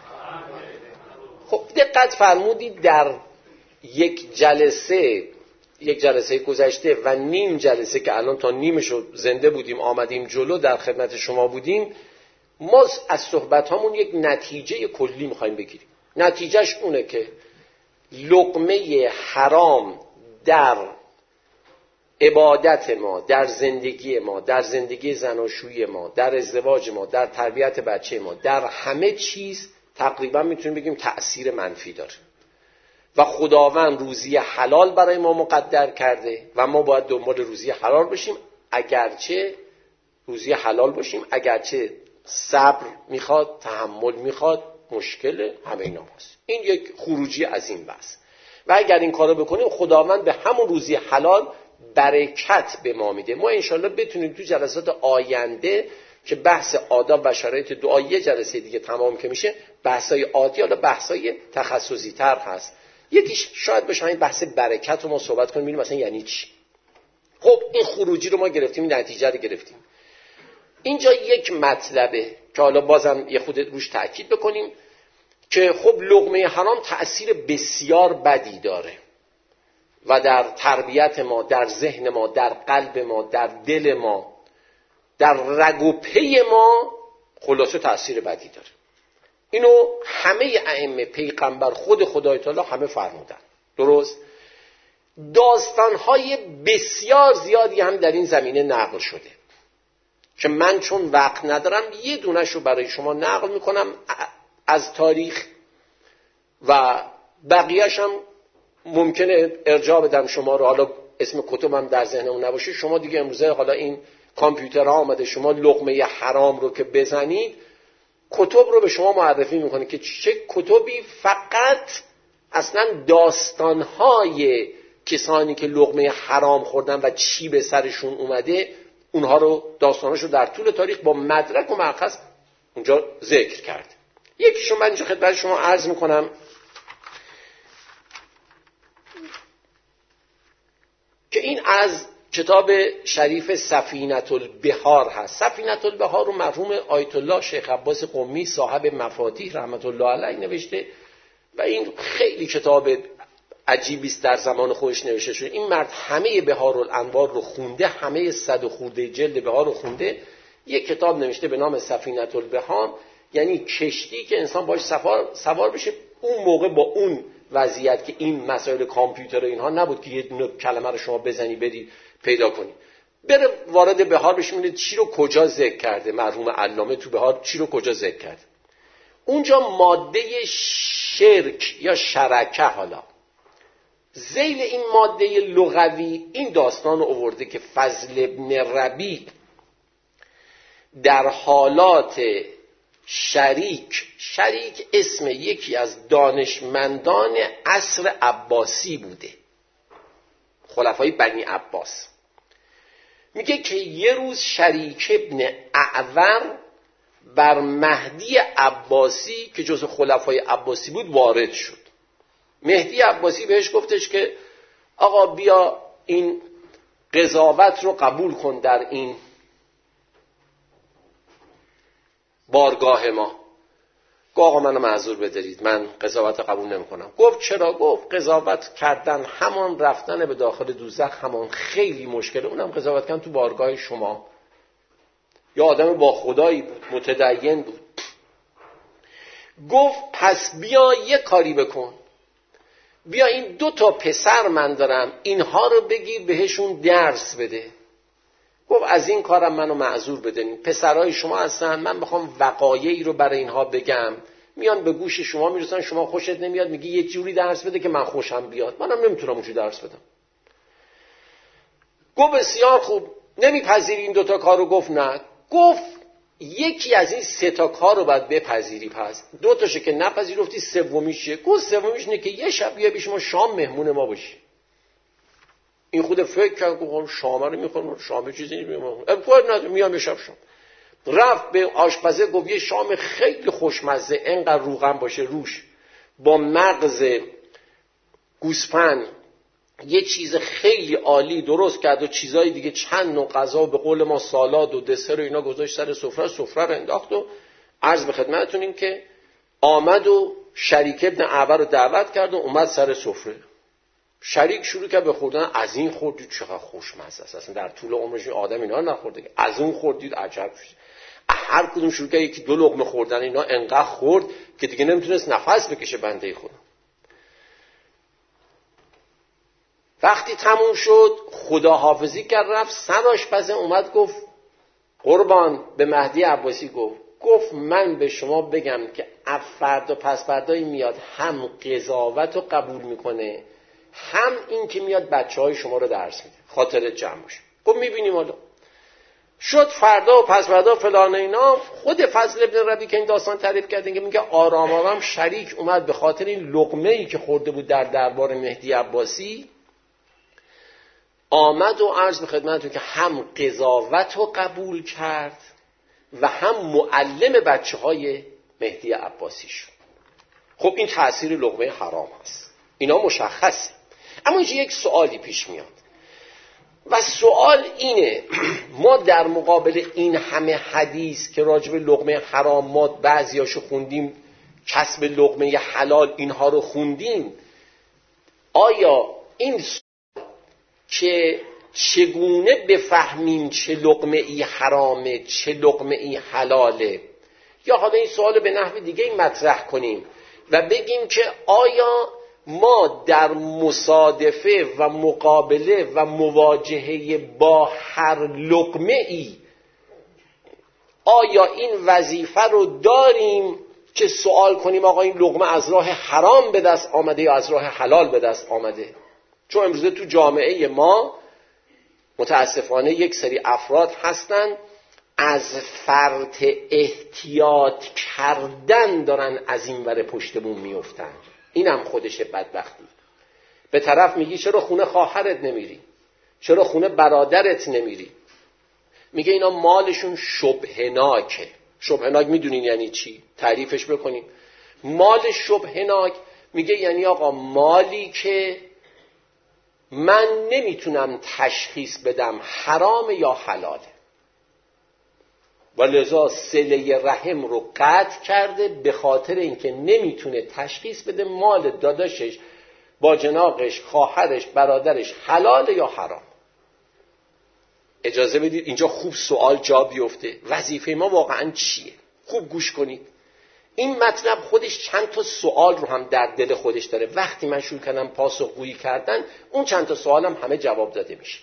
خب دقت فرمودید در یک جلسه یک جلسه گذشته و نیم جلسه که الان تا نیمشو زنده بودیم آمدیم جلو در خدمت شما بودیم، ما از صحبت هامون یک نتیجه کلی میخوایم بگیریم. نتیجهش اونه که لقمه حرام در عبادت ما، در زندگی ما، در زندگی زناشویی ما، در ازدواج ما، در تربیت بچه ما، در همه چیز تقریبا میتونیم بگیم تأثیر منفی داره و خداوند روزی حلال برای ما مقدر کرده و ما باید دنبال روزی حلال باشیم، اگرچه روزی حلال باشیم، اگرچه صبر میخواد، تحمل میخواد، مشکل همه اینا هست. این یک خروجی از این بحث. و اگر این کارو بکنیم خداوند به همون روزی حلال برکت به ما میده. ما انشالله بتونیم تو جلسات آینده که بحث آداب و شرایط دعا یه جلسه دیگه تمام که میشه، بحثای عادی حالا بحثای تخصصی تر هست. یکیش شاید بشه این بحث برکت رو ما صحبت کنیم، ببینیم مثلا یعنی چی. خب این خروجی رو ما گرفتیم، این نتیجه رو گرفتیم. اینجا یک مطلبه که حالا بازم یه خود روش تأکید بکنیم که خب لقمه حرام تأثیر بسیار بدی داره و در تربیت ما، در ذهن ما، در قلب ما، در دل ما، در رگ و پی ما خلاصه تأثیر بدی داره. اینو همه ائمه، پیغمبر، خود خدای تعالی همه فرمودن. درست؟ داستانهای بسیار زیادی هم در این زمینه نقل شده که من چون وقت ندارم یه دونش رو برای شما نقل میکنم از تاریخ و بقیهش هم ممکنه ارجاع بدم شما رو. حالا اسم کتبم در ذهنمون نباشه، شما دیگه امروزه حالا این کامپیوترها آمده، شما لقمه حرام رو که بزنید کتب رو به شما معرفی میکنه که چه کتبی فقط اصلا داستانهای کسانی که لقمه حرام خوردن و چی به سرشون اومده اونها رو، داستاناشو در طول تاریخ با مدرک و مأخذ اونجا ذکر کرد. یکیشو من اینجا خدمت شما عرض میکنم که این از کتاب شریف سفینة البحار هست. سفینة البحار رو مرحوم آیت الله شیخ عباس قمی صاحب مفاتیح رحمت الله علیه نوشته و این خیلی کتاب عجیبی است، در زمان خودش نوشته شده. این مرد همه بحارالانوار رو خونده، همه صد و خورده جلد بحار رو خونده، یک کتاب نوشته به نام سفینة البحار، یعنی کشتی که انسان باش سوار سوار بشه. اون موقع با اون وضعیت که این مسائل کامپیوتر و اینها نبود که یه دونه کلمه رو شما بزنی بدی پیدا کنی، بره وارد بحار بشه ببینید چی رو کجا ذکر کرده مرحوم علامه تو بحار، چی رو کجا ذکر کرده. اونجا ماده شرک یا شرکه، حالا ذیل این ماده لغوی این داستان رو آورده که فضل ابن ربیع در حالات شریک، شریک اسم یکی از دانشمندان عصر عباسی بوده، خلفای بنی عباس، میگه که یه روز شریک ابن اعور بر مهدی عباسی که جز خلفای عباسی بود وارد شد. مهدی عباسی بهش گفتش که آقا بیا این قضاوت رو قبول کن در این بارگاه ما. گفت آقا منو معذور بدارید، من قضاوت قبول نمی کنم. گفت چرا؟ گفت قضاوت کردن همان رفتن به داخل دوزخ، همان خیلی مشکله، اونم قضاوت کردن تو بارگاه شما. یا آدم با خدایی بود، متدین بود. گفت پس بیا یه کاری بکن، بیا این دو تا پسر من دارم، اینها رو بگیر بهشون درس بده. گفت از این کارم منو معذور بدین، پسرای شما هستن، من میخوام وقایعی رو برای اینها بگم، میان به گوش شما میرسن، شما خوشت نمیاد، میگی یه جوری درس بده که من خوشم بیاد، منم نمیتونم اونجوری درس بدم. گفت بسیار خوب، نمیپذیری این دوتا کار رو؟ گفت نه. گفت یکی از این سه تا کار رو باید بپذیری، پس دو تاشو که نپذیرفتی سومیش چیه؟ گفت سومیش اینه که یه شب بیا پیش ما شام مهمون ما باشی. این خود فکر کرد، گفت شام رو میخورم، شام چیزی نمیخورم، ابقاد نداره، میام یه شب شام. رفت به آشپزه، گفت یه شام خیلی خوشمزه، انقدر روغن باشه روش، با مغز گوسفند، یه چیز خیلی عالی درست کرد و چیزای دیگه، چند نوع غذا، به قول ما سالاد و دسر و اینا گذاشت سر سفره، سفره رو انداخت و عرض به خدمتتون این که آمد و شریک ابن اعور رو دعوت کرد و اومد سر سفره. شریک شروع کرد به خوردن. از این خوردید چقدر خوشمزه است، اصلا در طول عمرش آدم اینا رو نخورده. از اون خوردید عجب شد. هر کدوم شروع کرد یکی دو لقمه خوردن. اینا انقدر خورد که دیگه نمیتونست نفس بکشه بنده خدا. وقتی تموم شد خداحافظی کرد، رفت. سر آشپزه اومد گفت قربان، به مهدی عباسی گفت گفت من به شما بگم که فردا پس فردایی میاد هم قضاوت رو قبول میکنه، هم این که میاد بچه های شما رو درس میده، خاطرت جمع باشه. گفت میبینیم حالا. شد فردا و پس فردا فلان اینا. خود فضل ابن ربیع که این داستان تعریف کرده که میگه آرام آرام شریک اومد به خاطر این لقمه ای که خورده بود در دربار مهدی عباسی، آمد و عرض به خدمتتون که هم قضاوت رو قبول کرد و هم معلم بچه های مهدی عباسی شد. خب این تأثیر لقمه حرام هست، اینا مشخصه. اما اینجا یک سوالی پیش میاد و سوال اینه، ما در مقابل این همه حدیث که راجب لقمه حرام ما بعضیاشو خوندیم، کسب لقمه حلال اینها رو خوندیم، آیا این که چگونه بفهمیم چه لقمه ای حرامه چه لقمه ای حلاله، یا حالا این سوال به نحو دیگه مطرح کنیم و بگیم که آیا ما در مصادفه و مقابله و مواجهه با هر لقمه ای آیا این وظیفه رو داریم که سوال کنیم آقا این لقمه از راه حرام به دست آمده یا از راه حلال به دست آمده؟ چون امروزه تو جامعه ما متاسفانه یک سری افراد هستن از فرط احتیاط کردن دارن از این ور پشتمون میفتن. اینم خودشه بدبختی. به طرف میگی چرا خونه خواهرت نمیری؟ چرا خونه برادرت نمیری؟ میگه اینا مالشون شبهناکه. شبهناک میدونین یعنی چی؟ تعریفش بکنیم. مال شبهناک میگه یعنی آقا مالی که من نمیتونم تشخیص بدم حرام یا حلاله و لذا صله رحم رو قطع کرده به خاطر اینکه نمیتونه تشخیص بده مال داداشش، باجناقش، خواهرش، برادرش حلال یا حرام. اجازه بدید اینجا خوب سوال جا بیفته، وظیفه ما واقعا چیه؟ خوب گوش کنید. این مطلب خودش چند تا سوال رو هم در دل خودش داره. وقتی من شروع کردم پاسخگویی کردن اون چند تا سوالم همه جواب داده میشه.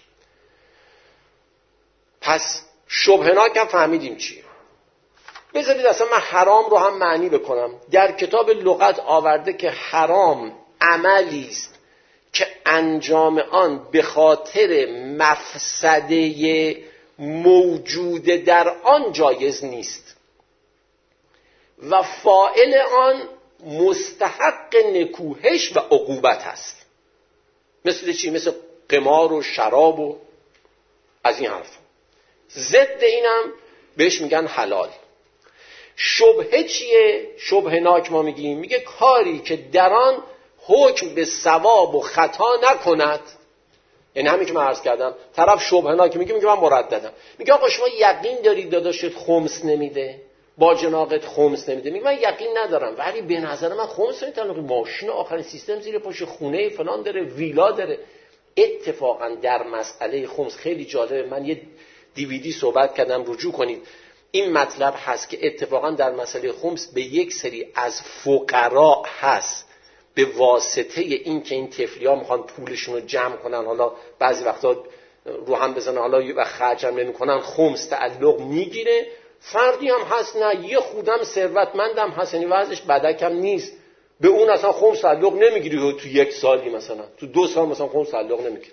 پس شبهناک هم فهمیدیم چیه. بذارید اصلا من حرام رو هم معنی بکنم. در کتاب لغت آورده که حرام عملی است که انجام آن به خاطر مفسده موجود در آن جایز نیست و فاعل آن مستحق نکوهش و عقوبت است. مثل چی؟ مثل قمار و شراب و از این حرف. ضد اینم بهش میگن حلال. شبهه چیه؟ شبهناک ما میگیم میگه کاری که در آن حکم به ثواب و خطا نکند. یعنی همین که من عرض کردم، طرف شبهناک میگه میگه من مرددم. میگه آقا شما یقین دارید داداشت خمس نمیده؟ با جناقت خمس نمیده؟ میگه من یقین ندارم ولی به نظر من خمس نمیده. ماشین آخرین سیستم زیر پاش، خونه فلان داره، ویلا داره. اتفاقا در مسئله خمس خیلی جالبه، من یه دیویدی صحبت کردم، رجوع کنید. این مطلب هست که اتفاقا در مسئله خمس به یک سری از فقرا هست به واسطه این که این طفلی‌ها میخوان پولشون رو جمع کنن، حالا بعضی وقتا رو هم بزنن، حالا و خرجم نمی‌کنن، خمس تعلق میگیره. فردی هم هست نه یه خودم ثروتمندم هست، یعنی وضعش بدکم نیست، به اون اصلا خمس تعلق نمیگیره. تو یک سالی مثلا تو دو سال مثلا خمس تعلق نمیگیره.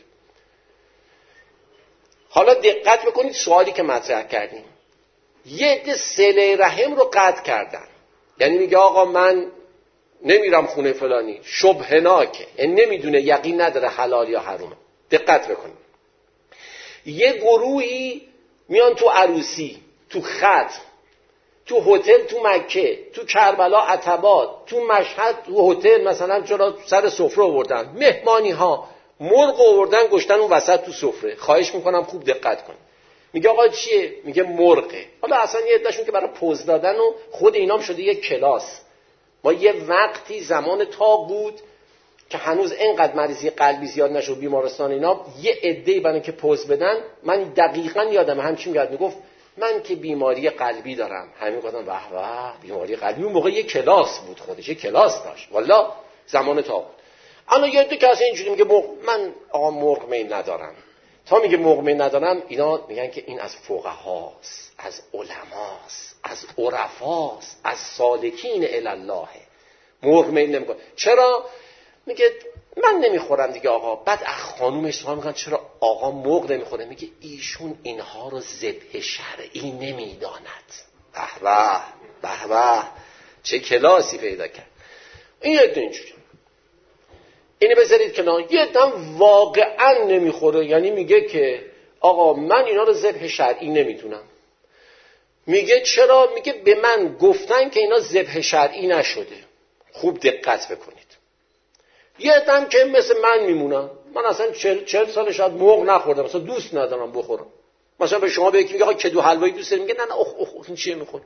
حالا دقت بکنید سوالی که مطرح کردیم. یه عده صله رحم رو قطع کردن، یعنی میگه آقا من نمیرم خونه فلانی، شبهناکه، یعنی نمیدونه، یقین نداره حلال یا حرامه. دقت بکنید. یه گروهی میان تو عروسی، تو ختم، تو هتل، تو مکه، تو کربلا عتبات، تو مشهد، تو هتل مثلا چرا سر سفره آوردن، مهمانی ها مرغ آوردن گشتن اون وسط تو سفره. خواهش میکنم خوب دقت کنید. میگه آقا چیه؟ میگه مرغه. حالا اصلا یه عدهشون که برای پوز دادن و خود اینام شده یک کلاس. ما یه وقتی زمان تا بود که هنوز اینقدر مریضی قلبی زیاد نشد بیمارستان اینا، یه عده‌ای برای که پوز بدن، من دقیقاً یادم همچین یاد میگفت من که بیماری قلبی دارم. همین گفتم واه واه بیماری قلبی. اون موقع یه کلاس بود، خودش یه کلاس داشت والا زمان تا بود. الان یه عده کسی اینجوری میگه من آقا مرغ میل ندارم. تا میگه مرغ میل ندارم، اینا میگن که این از فقهاست، از علماست، از عرفاست، از سالکین الی الله. مرغ میل نمیکنه. چرا؟ میگه من نمیخورم دیگه آقا. بعد اخ خانومش سوال میکنن چرا آقا مرغ نمیخوره؟ میگه ایشون اینها رو ذبح شرعی نمیداند. به به به به چه کلاسی پیدا کرد. این یه اینجوری. اینو بذارید کنار. یه دم واقعا نمیخوره، یعنی میگه که آقا من اینا رو ذبح شرعی نمیدونم. میگه چرا؟ میگه به من گفتن که اینا ذبح شرعی نشده. خوب دقت بکنید. یه دم که مثل من میمونم، من اصلا چل, چل سال شاید مرغ نخوردم، مثلا دوست ندارم بخورم. مثلا به شما بگید میگه آقا کدو حلوایی دوست داری، میگه نه نه اخ اخ اخ این چیه میخوره؟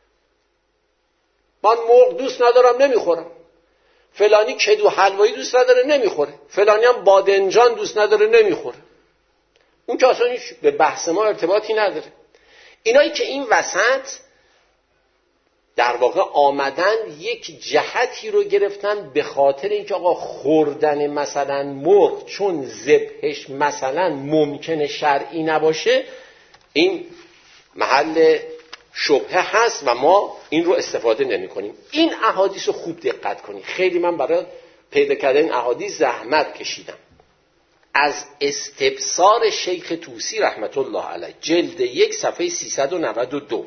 من مرغ دوست ندارم نمیخورم. فلانی کدو حلوایی دوست نداره نمیخوره. فلانی هم بادنجان دوست نداره نمیخوره. اون که اصلا هیچ به بحث ما ارتباطی نداره. اینایی که این وسط در واقع آمدن یک جهتی رو گرفتن به خاطر اینکه آقا خوردن مثلا مرغ چون ذبحش مثلا ممکنه شرعی نباشه، این محل شبهه هست و ما این رو استفاده نمی کنیم. این احادیث رو خوب دقت کنید. خیلی من برای پیدا کردن این احادیث زحمت کشیدم. از استبصار شیخ طوسی رحمت الله علیه، جلد یک صفحه سیصد و نود و دو.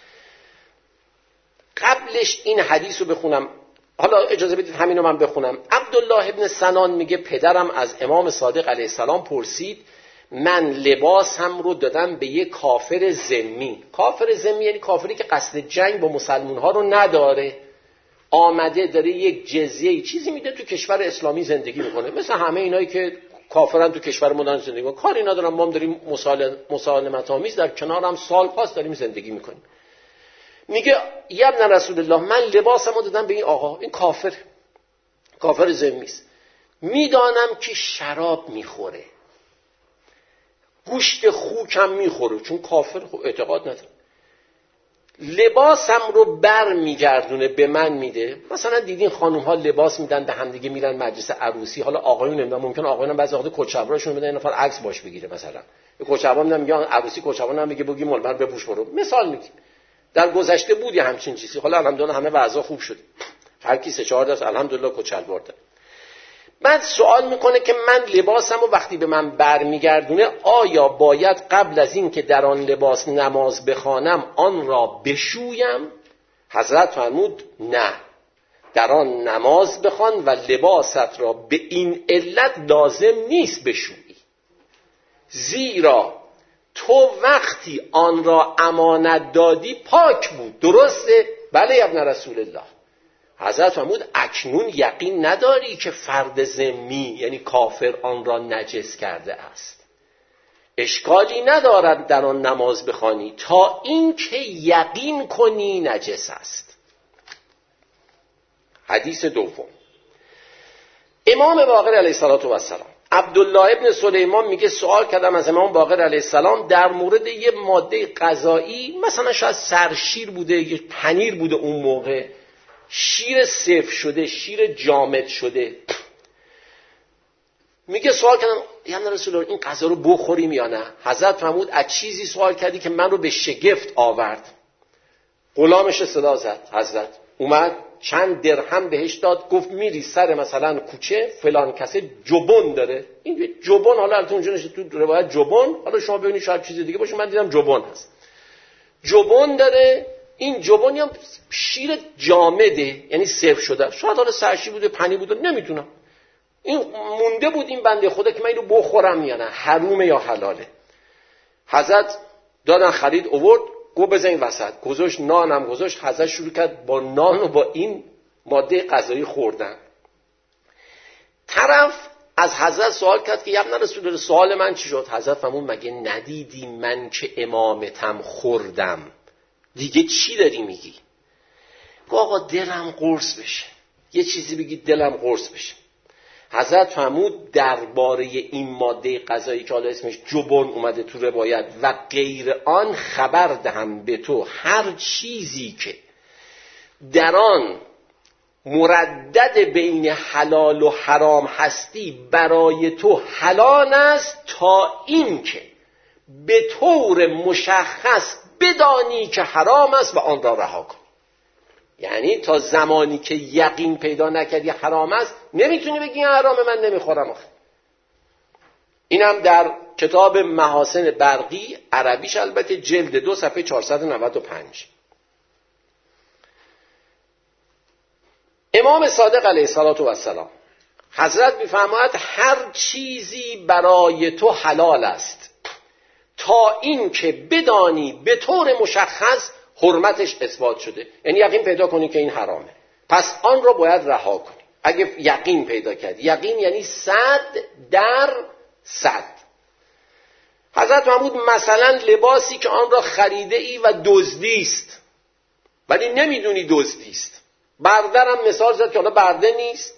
قبلش این حدیث رو بخونم. حالا اجازه بدید همین رو من بخونم. عبدالله ابن سنان میگه پدرم از امام صادق علیه السلام پرسید من لباسم رو دادم به یک کافر ذمی. کافر ذمی یعنی کافری که قصد جنگ با مسلمان ها رو نداره، آمده داره یک جزیه چیزی میده تو کشور اسلامی زندگی میکنه، مثل همه اینایی که کافرن تو کشور مدرن زندگی میکنن، کاری ندارن، ما هم داریم مسالمت آمیز در کنارم سال پاس داریم زندگی میکنیم. میگه یا ابن رسول الله من لباسم رو دادم به این آقا، این کافر کافر ذمی است، میدانم که شراب میخوره، گوشت خوکم میخوره، چون کافر خب اعتقاد نداره، لباسم رو بر میگردونه به من میده. مثلا دیدین خانوم ها لباس میدن به هم دیگه میرن مجلس عروسی، حالا آقایون نمیدونم ممکن آقایون بعضی وقت کچبراشون بدن این نفر عکس باش بگیره، مثلا یه کچبر میدن میگه عروسی کچبر هم میگه بگی مول من بپوش برو، مثال میگیم. در گذشته بود یه همچین چیزی، حالا الحمدلله همه وضع خوب شد، هر کی سه چهار دست الحمدلله کچل برده. بعد سوال میکنه که من لباسم رو وقتی به من برمیگردونه آیا باید قبل از این که در آن لباس نماز بخوانم آن را بشویم؟ حضرت فرمود نه، در آن نماز بخوان و لباست را به این علت لازم نیست بشویی، زیرا تو وقتی آن را امانت دادی پاک بود. درسته؟ بله ابن رسول الله. حضرت فرمود اکنون یقین نداری که فرد ذمی یعنی کافر آن را نجس کرده است، اشکالی ندارد در آن نماز بخوانی تا اینکه یقین کنی نجس است. حدیث دوم، امام باقر علیه السلام عبدالله ابن سلیمان میگه سوال کردم از امام باقر علیه السلام در مورد یه ماده غذایی، مثلا شاید سرشیر بوده یا پنیر بوده، اون موقع شیر سفت شده، شیر جامد شده. میگه سوال کردم یا رسول الله این غذا رو بخوریم یا نه؟ حضرت فرمود از چیزی سوال کردی که من رو به شگفت آورد. غلامش صدا زد، حضرت اومد چند درهم بهش داد، گفت میری سر مثلا کوچه فلان کسی جبن داره، این جبن حالا البته اونجا نشه تو روایت جبن، حالا شما ببینید شاید چیز دیگه باشه، من دیدم جبن هست، جبن داره. این جبن یا شیر جامده یعنی سرو شده، شاید حالا سرشی بوده پنی بوده نمیتونم، این مونده بود این بنده خدا که من اینو بخورم یا نه، حرومه یا حلاله. حضرت دادن خرید آورد، گو بزن این وسط، گذاشت نانم گذاشت، حضرت شروع کرد با نان و با این ماده غذایی خوردن. طرف از حضرت سوال کرد که یا ابن رسول الله سوال من چی شد؟ حضرت فرمود مگه ندیدی من که امامتم خوردم، دیگه چی داری میگی؟ گفت آقا دلم قرص بشه، یه چیزی بگید دلم قرص بشه. حضرت فرمود درباره این ماده غذایی که حالا اسمش جبن اومده تو روایت و غیر آن خبر دهم به تو هر چیزی که در آن مردد بین حلال و حرام هستی برای تو حلال است تا این که به طور مشخص بدانی که حرام است و آن را رها کن. یعنی تا زمانی که یقین پیدا نکردی حرام است نمیتونی بگی حرامه من نمیخورم آخه. اینم در کتاب محاسن برقی عربیش البته جلد دو صفحه چهارصد و نود و پنج. امام صادق علیه السلام حضرت میفرماید هر چیزی برای تو حلال است تا این که بدانی به طور مشخص حرمتش اثبات شده، یعنی یقین پیدا کنی که این حرامه، پس آن را باید رها کنی. اگه یقین پیدا کردی، یقین یعنی صد در صد. حضرت محمود مثلا لباسی که آن را خریده ای و دزدی است ولی نمیدونی دزدی است، بردرم مثال زد که حالا برده نیست.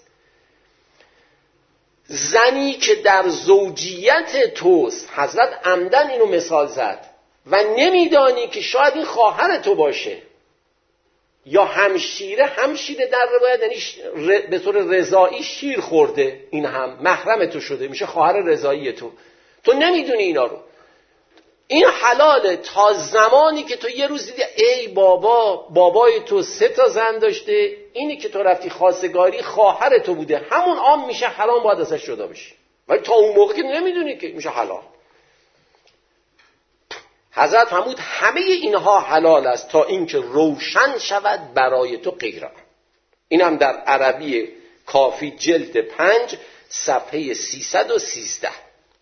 زنی که در زوجیت توست، حضرت عمدن اینو مثال زد، و نمیدانی که شاید این خواهر تو باشه، یا همشیره، همشیره در روایت یعنی به طور رضایی شیر خورده، این هم محرم تو شده، میشه خواهر رضایی تو، تو نمیدونی اینا رو. این حلاله تا زمانی که تو یه روز دیدی ای بابا، بابای تو سه تا زن داشته، اینی که تو رفتی خواستگاری خواهر تو بوده، همون آن میشه حرام، باید ازش جدا بشی، ولی تا اون موقع که نمیدونی که میشه حلال. حضرت فرمود همه اینها حلال است تا اینکه روشن شود برای تو غیر آن. این هم در عربی کافی جلد پنج صفحه سیصد و سیزده.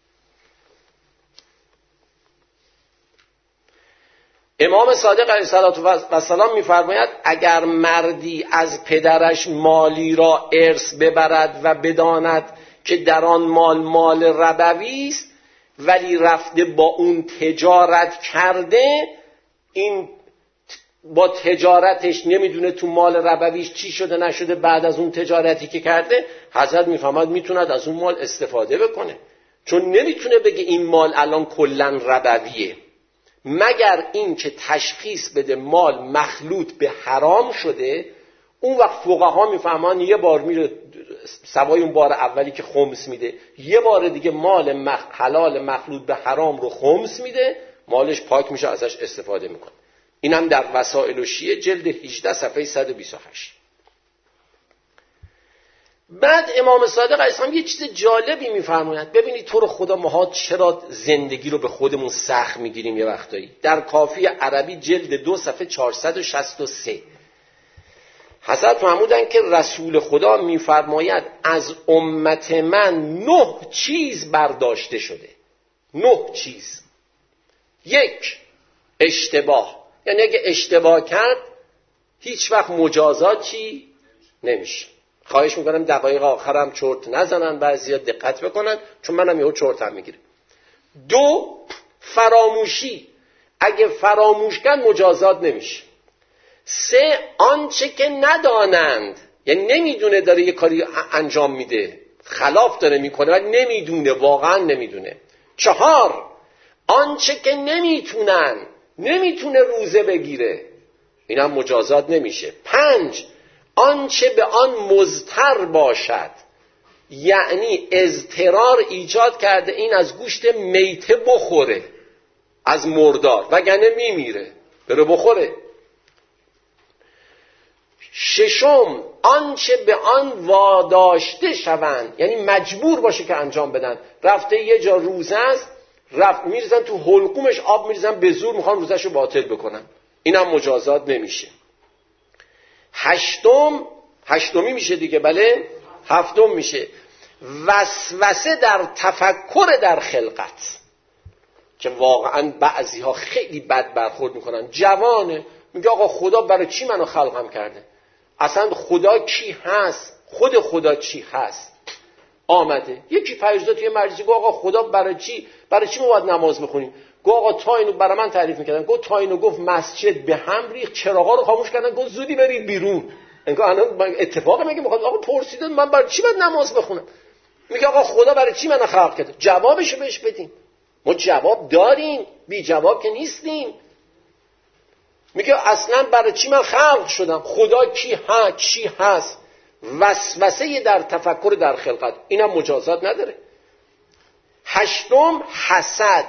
امام صادق علیه السلام می‌فرماید اگر مردی از پدرش مالی را ارث ببرد و بداند که در آن مال مال ربوی است ولی رفته با اون تجارت کرده، این با تجارتش نمیدونه تو مال ربویش چی شده نشده، بعد از اون تجارتی که کرده حضرت میفهمد میتوند از اون مال استفاده بکنه، چون نمیتونه بگه این مال الان کلا ربویه، مگر این که تشخیص بده مال مخلوط به حرام شده. اون وقت فقها میفهمان یه بار میره سوای اون بار اولی که خمس میده، یه بار دیگه مال مخ... حلال مخلوط به حرام رو خمس میده، مالش پاک میشه، ازش استفاده میکنه. اینم در وسائل الشیعه جلد هجده صفحه صد و بیست و هشت. بعد امام صادق علیه السلام یه چیز جالبی میفرمایند. ببینید تو رو خدا ماها چرا زندگی رو به خودمون سخت میگیریم یه وقتایی. در کافی عربی جلد دو صفحه چهارصد و شصت و سه حضرت فرمودند که رسول خدا میفرماید از امت من نه چیز برداشته شده. نه چیز. یک، اشتباه، یعنی اگه اشتباه کرد هیچ وقت مجازات چی نمیشه. خواهش میکنم دقایق آخرم چرت نزنن، بعضیا دقت بکنن چون منم یهو چرتم میگیره. دو، فراموشی، اگه فراموش کرد مجازات نمیشه. سه، آنچه که ندانند، یعنی نمیدونه داره یه کاری انجام میده، خلاف داره میکنه ولی نمیدونه، واقعا نمیدونه. چهار، آنچه که نمیتونن، نمیتونه روزه بگیره، اینم مجازات نمیشه. پنج، آنچه به آن مضطر باشد، یعنی اضطرار ایجاد کرده این از گوشت میته بخوره، از مردار، وگرنه میمیره، بره بخوره. ششم، آنچه به آن واداشته شوند، یعنی مجبور باشه که انجام بدن، رفته یه جا روزه است، رفت میریزن تو حلقومش آب میریزن، به زور میخوان روزهشو باطل بکنن، اینم مجازات نمیشه. هشتم، هشتمی میشه دیگه، بله، هفتم میشه وسوسه در تفکر در خلقت، که واقعا بعضی ها خیلی بد برخورد میکنن. جوانه میگه آقا خدا برای چی منو خلقم کرده، اصلا خدا کی هست، خود خدا چی هست. آمده یکی پیروزا توی مجلسی گفت آقا خدا برای چی، برای چی ما باید نماز بخونیم؟ گفت آقا تا اینو برای من تعریف میکردن، گفت تا اینو گفت مسجد به هم ریخت، چراغا رو خاموش کردن، گفت زودی برید بیرون. انگار الان اتفاقی میگه میخواد آقا پرسیدن من برای چی باید نماز بخونم. میگه آقا خدا برای چی منو خلق کرده؟ جوابشو بهش بدیم. ما جواب داریم، بی جواب که نیستیم. میگه اصلا برای چی من خلق شدم؟ خدا کی ها چی هست؟ وسوسه در تفکر در خلقت، اینم مجازات نداره. هشتم حسد.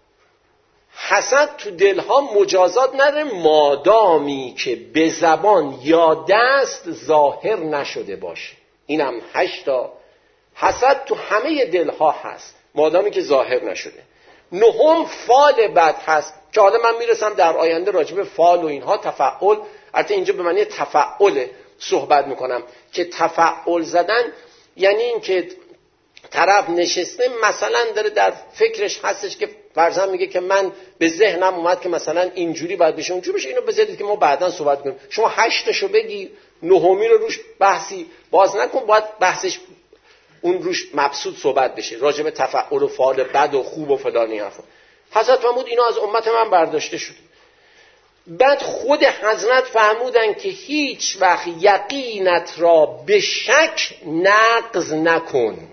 حسد تو دلها مجازات نداره مادامی که به زبان یا دست ظاهر نشده باشه. اینم هشتا. حسد تو همه دلها هست مادامی که ظاهر نشده. نهم فال بد هست که حالا من میرسم در آینده راجع به فال و اینها تفعول، البته اینجا به معنی تفعول صحبت میکنم که تفعول زدن یعنی این که طرف نشسته مثلا داره در فکرش هستش که فرضاً میگه که من به ذهنم اومد که مثلا اینجوری باید بشه اونجوری بشه، اینو بذارید که ما بعداً صحبت کنیم. شما هشتشو بگی، نهمی رو روش بحثی باز نکن، باید بحثش اون روش مبسوط صحبت بشه راجع به تفعول و فعال بد و خوب و فلانی حرفا. حضرت فرمود اینا از امت من برداشته شد. بعد خود حضرت فرمودن که هیچ وقت یقینت را به شک نقض نکن.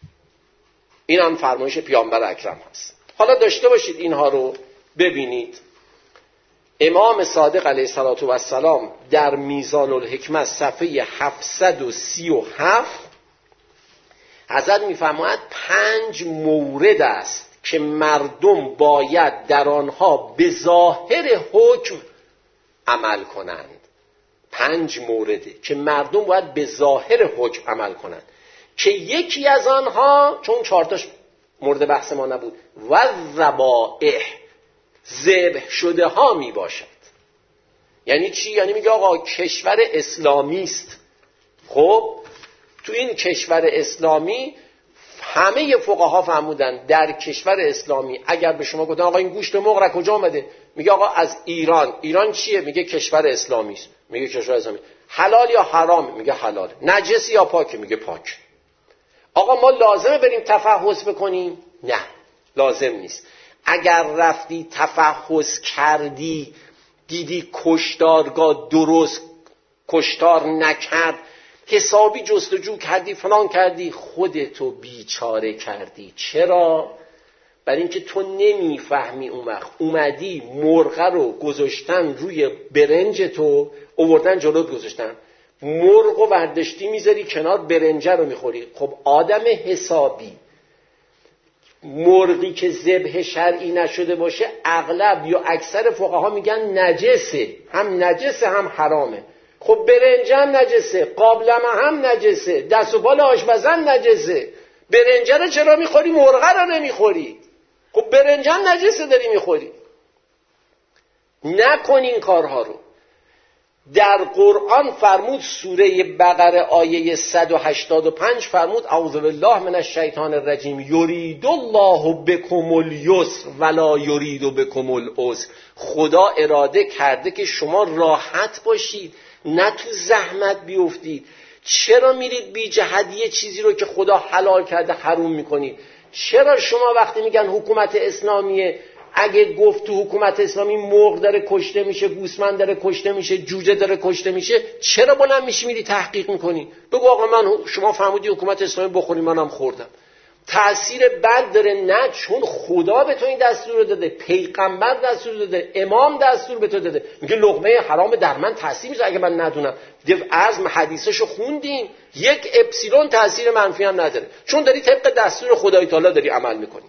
این هم فرمایش پیامبر اکرم هست. حالا داشته باشید اینها رو ببینید. امام صادق علیه السلام در میزان الحکمت صفحه هفتصد و سی و هفت حضرت میفرماید پنج مورد است که مردم باید در آنها به ظاهر حکم عمل کنند. پنج مورده که مردم باید به ظاهر حکم عمل کنند که یکی از آنها، چون چهارتاش مورد بحث ما نبود، و ذبائح ذبح شده ها می باشد. یعنی چی؟ یعنی میگه آقا کشور اسلامی است، خب تو این کشور اسلامی همه فقها فرمودن در کشور اسلامی اگر به شما گفتن آقا این گوشت مرغ از کجا آمده، میگه آقا از ایران. ایران چیه؟ میگه کشور اسلامی است. میگه کشور اسلامی. حلال یا حرام؟ میگه حلال. نجس یا پاک؟ میگه پاک. آقا ما لازمه بریم تفحص بکنیم؟ نه لازم نیست. اگر رفتی تفحص کردی دیدی کشتارگاه درست کشتار نکرد، حسابی جستجو کردی فلان کردی، خودتو بیچاره کردی. چرا؟ برای اینکه تو نمیفهمی. اون وقت اومدی مرغ رو گذاشتن روی برنج تو، آوردن جلوت گذاشتن، مرغ و برداشتی میذاری کنار، برنج رو میخوری. خب آدم حسابی مرغی که ذبح شرعی نشده باشه اغلب یا اکثر فقها میگن نجسه، هم نجسه هم حرامه. خب برنج هم نجسه، قابلمه هم نجسه، دست و بال آشپزم نجسه. برنج رو چرا میخوری؟ مرغ رو نمیخوری. خب برنج هم نجسه داری میخوری. نکن این کارها رو. در قرآن فرمود، سوره بقره آیه صد و هشتاد و پنج فرمود اعوذ بالله من الشیطان الرجیم یرید الله بکم الیسر ولا یرید بکم العسر. خدا اراده کرده که شما راحت باشید، نه تو زحمت بیفتید. چرا میرید بی جهت یه چیزی رو که خدا حلال کرده حروم میکنید؟ چرا شما وقتی میگن حکومت اسلامیه، اگه گفت تو حکومت اسلامی مرغ داره کشته میشه، گوسفند داره کشته میشه، جوجه داره کشته میشه، چرا بلند میشی میری تحقیق میکنی؟ بگو آقا من شما فرمودی حکومت اسلامی بخوری، منم خوردم. تأثیر بد داره؟ نه، چون خدا به تو این دستور رو داده، پیغمبر دستور داده، امام دستور به تو داده. میگه لقمه حرام در من تأثیر میذاره اگه من ندونم. عزم حدیثشو خوندیم، یک اپسیلون تأثیر منفی هم نداره، چون داری طبق دستور خدای تعالی داری عمل میکنی.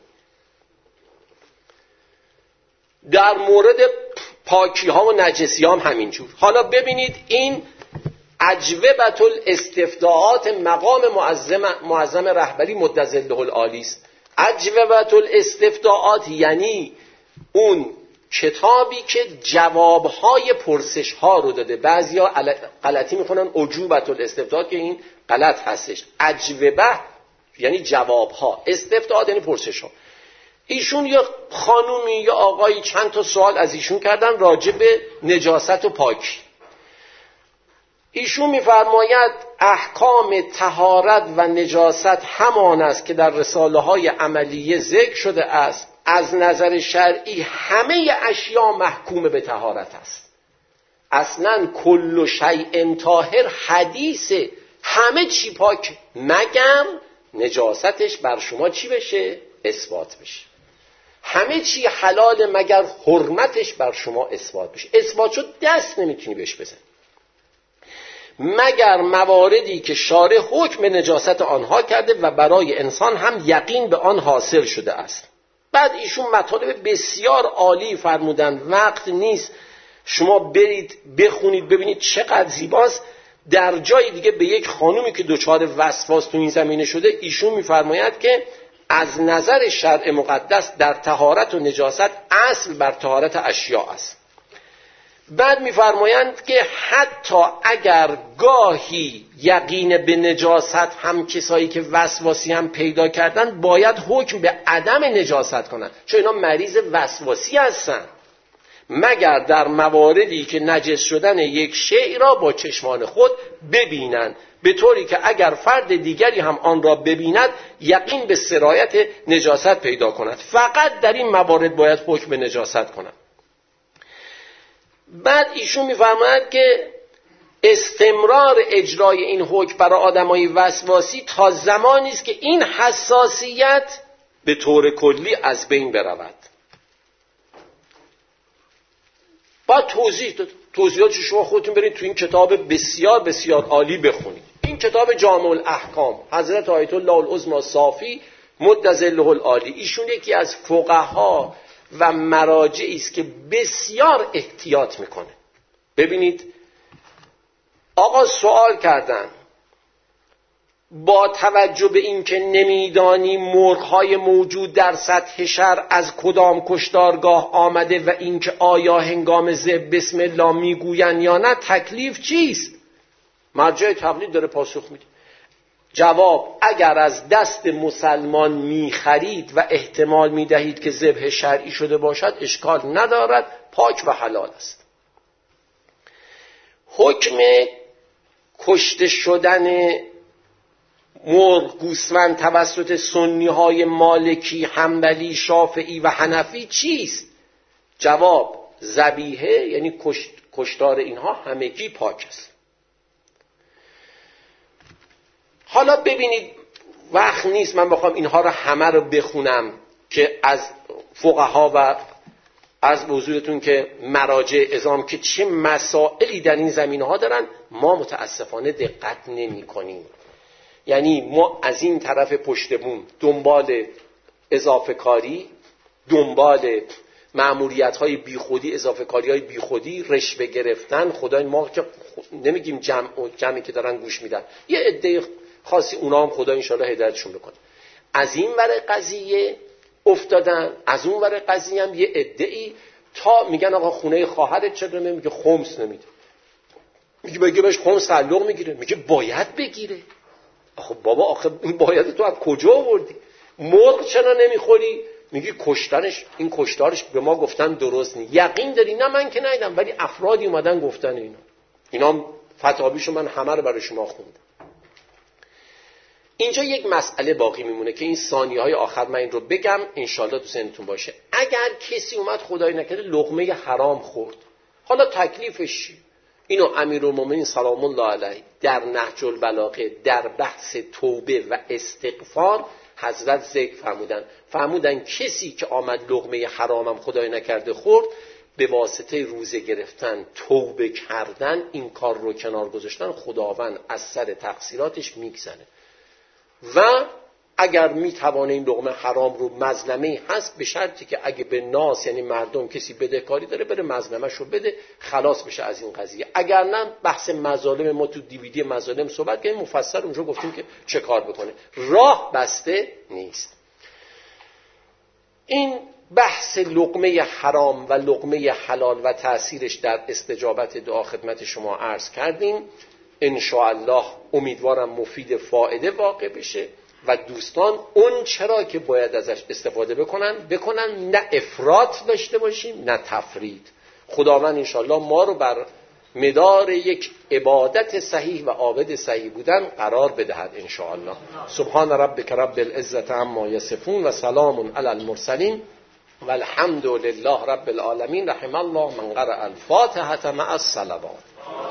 در مورد پاکی ها و نجسی هم همینجور. حالا ببینید این اجوبة الاستفتاءات مقام معظم معظم رهبری مدظله العالی است. اجوبة الاستفتاءات یعنی اون کتابی که جوابهای پرسش ها رو داده. بعضیا غلطی میکنن اجوبة الاستفتاءات که این غلط هستش. اجوبه یعنی جوابها، استفتاءات یعنی پرسش ها. ایشون یا خانومی یا آقایی چند تا سوال از ایشون کردن راجع به نجاست و پاکی. ایشون میفرماید احکام طهارت و نجاست همان است که در رساله های عملیه ذکر شده است. از نظر شرعی همه اشیا محکوم به طهارت است. اصلا کل شیء طاهر حدیثه، همه چی پاک مگر نجاستش بر شما چی بشه؟ اثبات بشه. همه چی حلال مگر حرمتش بر شما اثبات بشه. اثبات شد دست نمیتونی بهش بزن مگر مواردی که شارع حکم به نجاست آنها کرده و برای انسان هم یقین به آن حاصل شده است. بعد ایشون مطالب بسیار عالی فرمودن، وقت نیست شما برید بخونید ببینید چقدر زیباست. در جای دیگه به یک خانومی که دچار وسواس تو این زمینه شده ایشون میفرماید که از نظر شرع مقدس در طهارت و نجاست اصل بر طهارت اشیاء است. بعد میفرمایند که حتی اگر گاهی یقین به نجاست هم کسایی که وسواسی هم پیدا کردن باید حکم به عدم نجاست کنن، چون اینا مریض وسواسی هستن، مگر در مواردی که نجس شدن یک شیء را با چشمان خود ببینند، به طوری که اگر فرد دیگری هم آن را ببیند یقین به سرایت نجاست پیدا کند. فقط در این موارد باید حکم به نجاست کنند. بعد ایشون میفرماید که استمرار اجرای این حکم برای آدمای وسواسی تا زمانی است که این حساسیت به طور کلی از بین برود. بعد توضیح داد. توضیحاتش شما خودتون برید تو این کتاب بسیار بسیار عالی بخونید. این کتاب جامع الاحکام حضرت آیت الله العظمی صافی مد ظله العالی، ایشون یکی از فقها و مراجعی است که بسیار احتیاط میکنه. ببینید آقا سوال کردن با توجه به اینکه نمیدانی مرغ‌های موجود در سطح شهر از کدام کشتارگاه آمده و اینکه آیا هنگام ذبح بسم الله میگوین یا نه، تکلیف چیست؟ مرجع تقلید داره پاسخ میده. جواب: اگر از دست مسلمان میخرید و احتمال میدهید که ذبح شرعی شده باشد اشکال ندارد، پاک و حلال است. حکم کشته شدن مرغ گوسفند توسط سنی های مالکی، حنبلی، شافعی و حنفی چیست؟ جواب: ذبیحه یعنی کشت، کشتار اینها همگی پاک است. حالا ببینید وقت نیست من بخوام اینها رو همه رو بخونم که از فقها و از موضوعتون که مراجع اعظام که چه مسائلی در این زمینه ها دارن، ما متاسفانه دقت نمی کنیم. یعنی ما از این طرف پشت بوم دنبال اضافه کاری، دنبال مأموریت های بی خودی، اضافه کاری های بی خودی، رشوه گرفتن. خدای ما که نمیگیم جمع جمعی که دارن گوش میدن، یه عده خاصی اونا هم خدا انشالله هدایتشون بکنه، از این ور قضیه افتادن، از اون ور قضیه هم یه عده‌ای تا میگن آقا خونه خواهرت چرا نمیگه خمس نمیده، میگه بگه بهش خمس تعلق میگیره، میگه باید بگیره. آخه بابا آخه این باید تو از کجا آوردی؟ مرغ چرا نمیخوری؟ میگه کشتنش، این کشتارش به ما گفتن درست نیست. یقین داری؟ نه من که ندیدم، ولی افرادی اومدن گفتن اینا. اینا فتاویشو من همه رو برای شما خوندم. اینجا یک مسئله باقی میمونه که این ثانیه‌های آخر من این رو بگم انشالله تو ذهنتون باشه. اگر کسی اومد خدای نکرده لقمه حرام خورد، حالا تکلیفش چی؟ اینو امیرالمومنین سلام الله علیه در نهج البلاغه در بحث توبه و استغفار حضرت ذکر فرمودن. فرمودن کسی که آمد لقمه حرامم خدای نکرده خورد، به واسطه روزه گرفتن، توبه کردن، این کار رو کنار گذاشتن، خداوند از سر تقصیراتش میگذنه. و اگر میتوانه این لقمه حرام رو مظلمه هست، به شرطی که اگه به ناس یعنی مردم کسی بدهکاری داره بره مظلمش رو بده، خلاص بشه از این قضیه. اگر نه بحث مظالم ما تو دیویدی مظالم صحبت کردیم، مفصل اونجا گفتیم که چه کار بکنه. راه بسته نیست. این بحث لقمه حرام و لقمه حلال و تأثیرش در استجابت دعا خدمت شما عرض کردیم. ان شاء الله امیدوارم مفید فایده واقع بشه و دوستان اون چرا که باید ازش استفاده بکنن بکنن، نه افراط داشته باشیم نه تفرید. خداوند ان شاء الله ما رو بر مدار یک عبادت صحیح و عابد صحیح بودن قرار بدهد ان شاء الله. سبحان ربک رب العزة عما یصفون و سلام علی المرسلین و الحمد لله رب العالمین. رحم الله من قرأ الفاتحة مع الصلوات.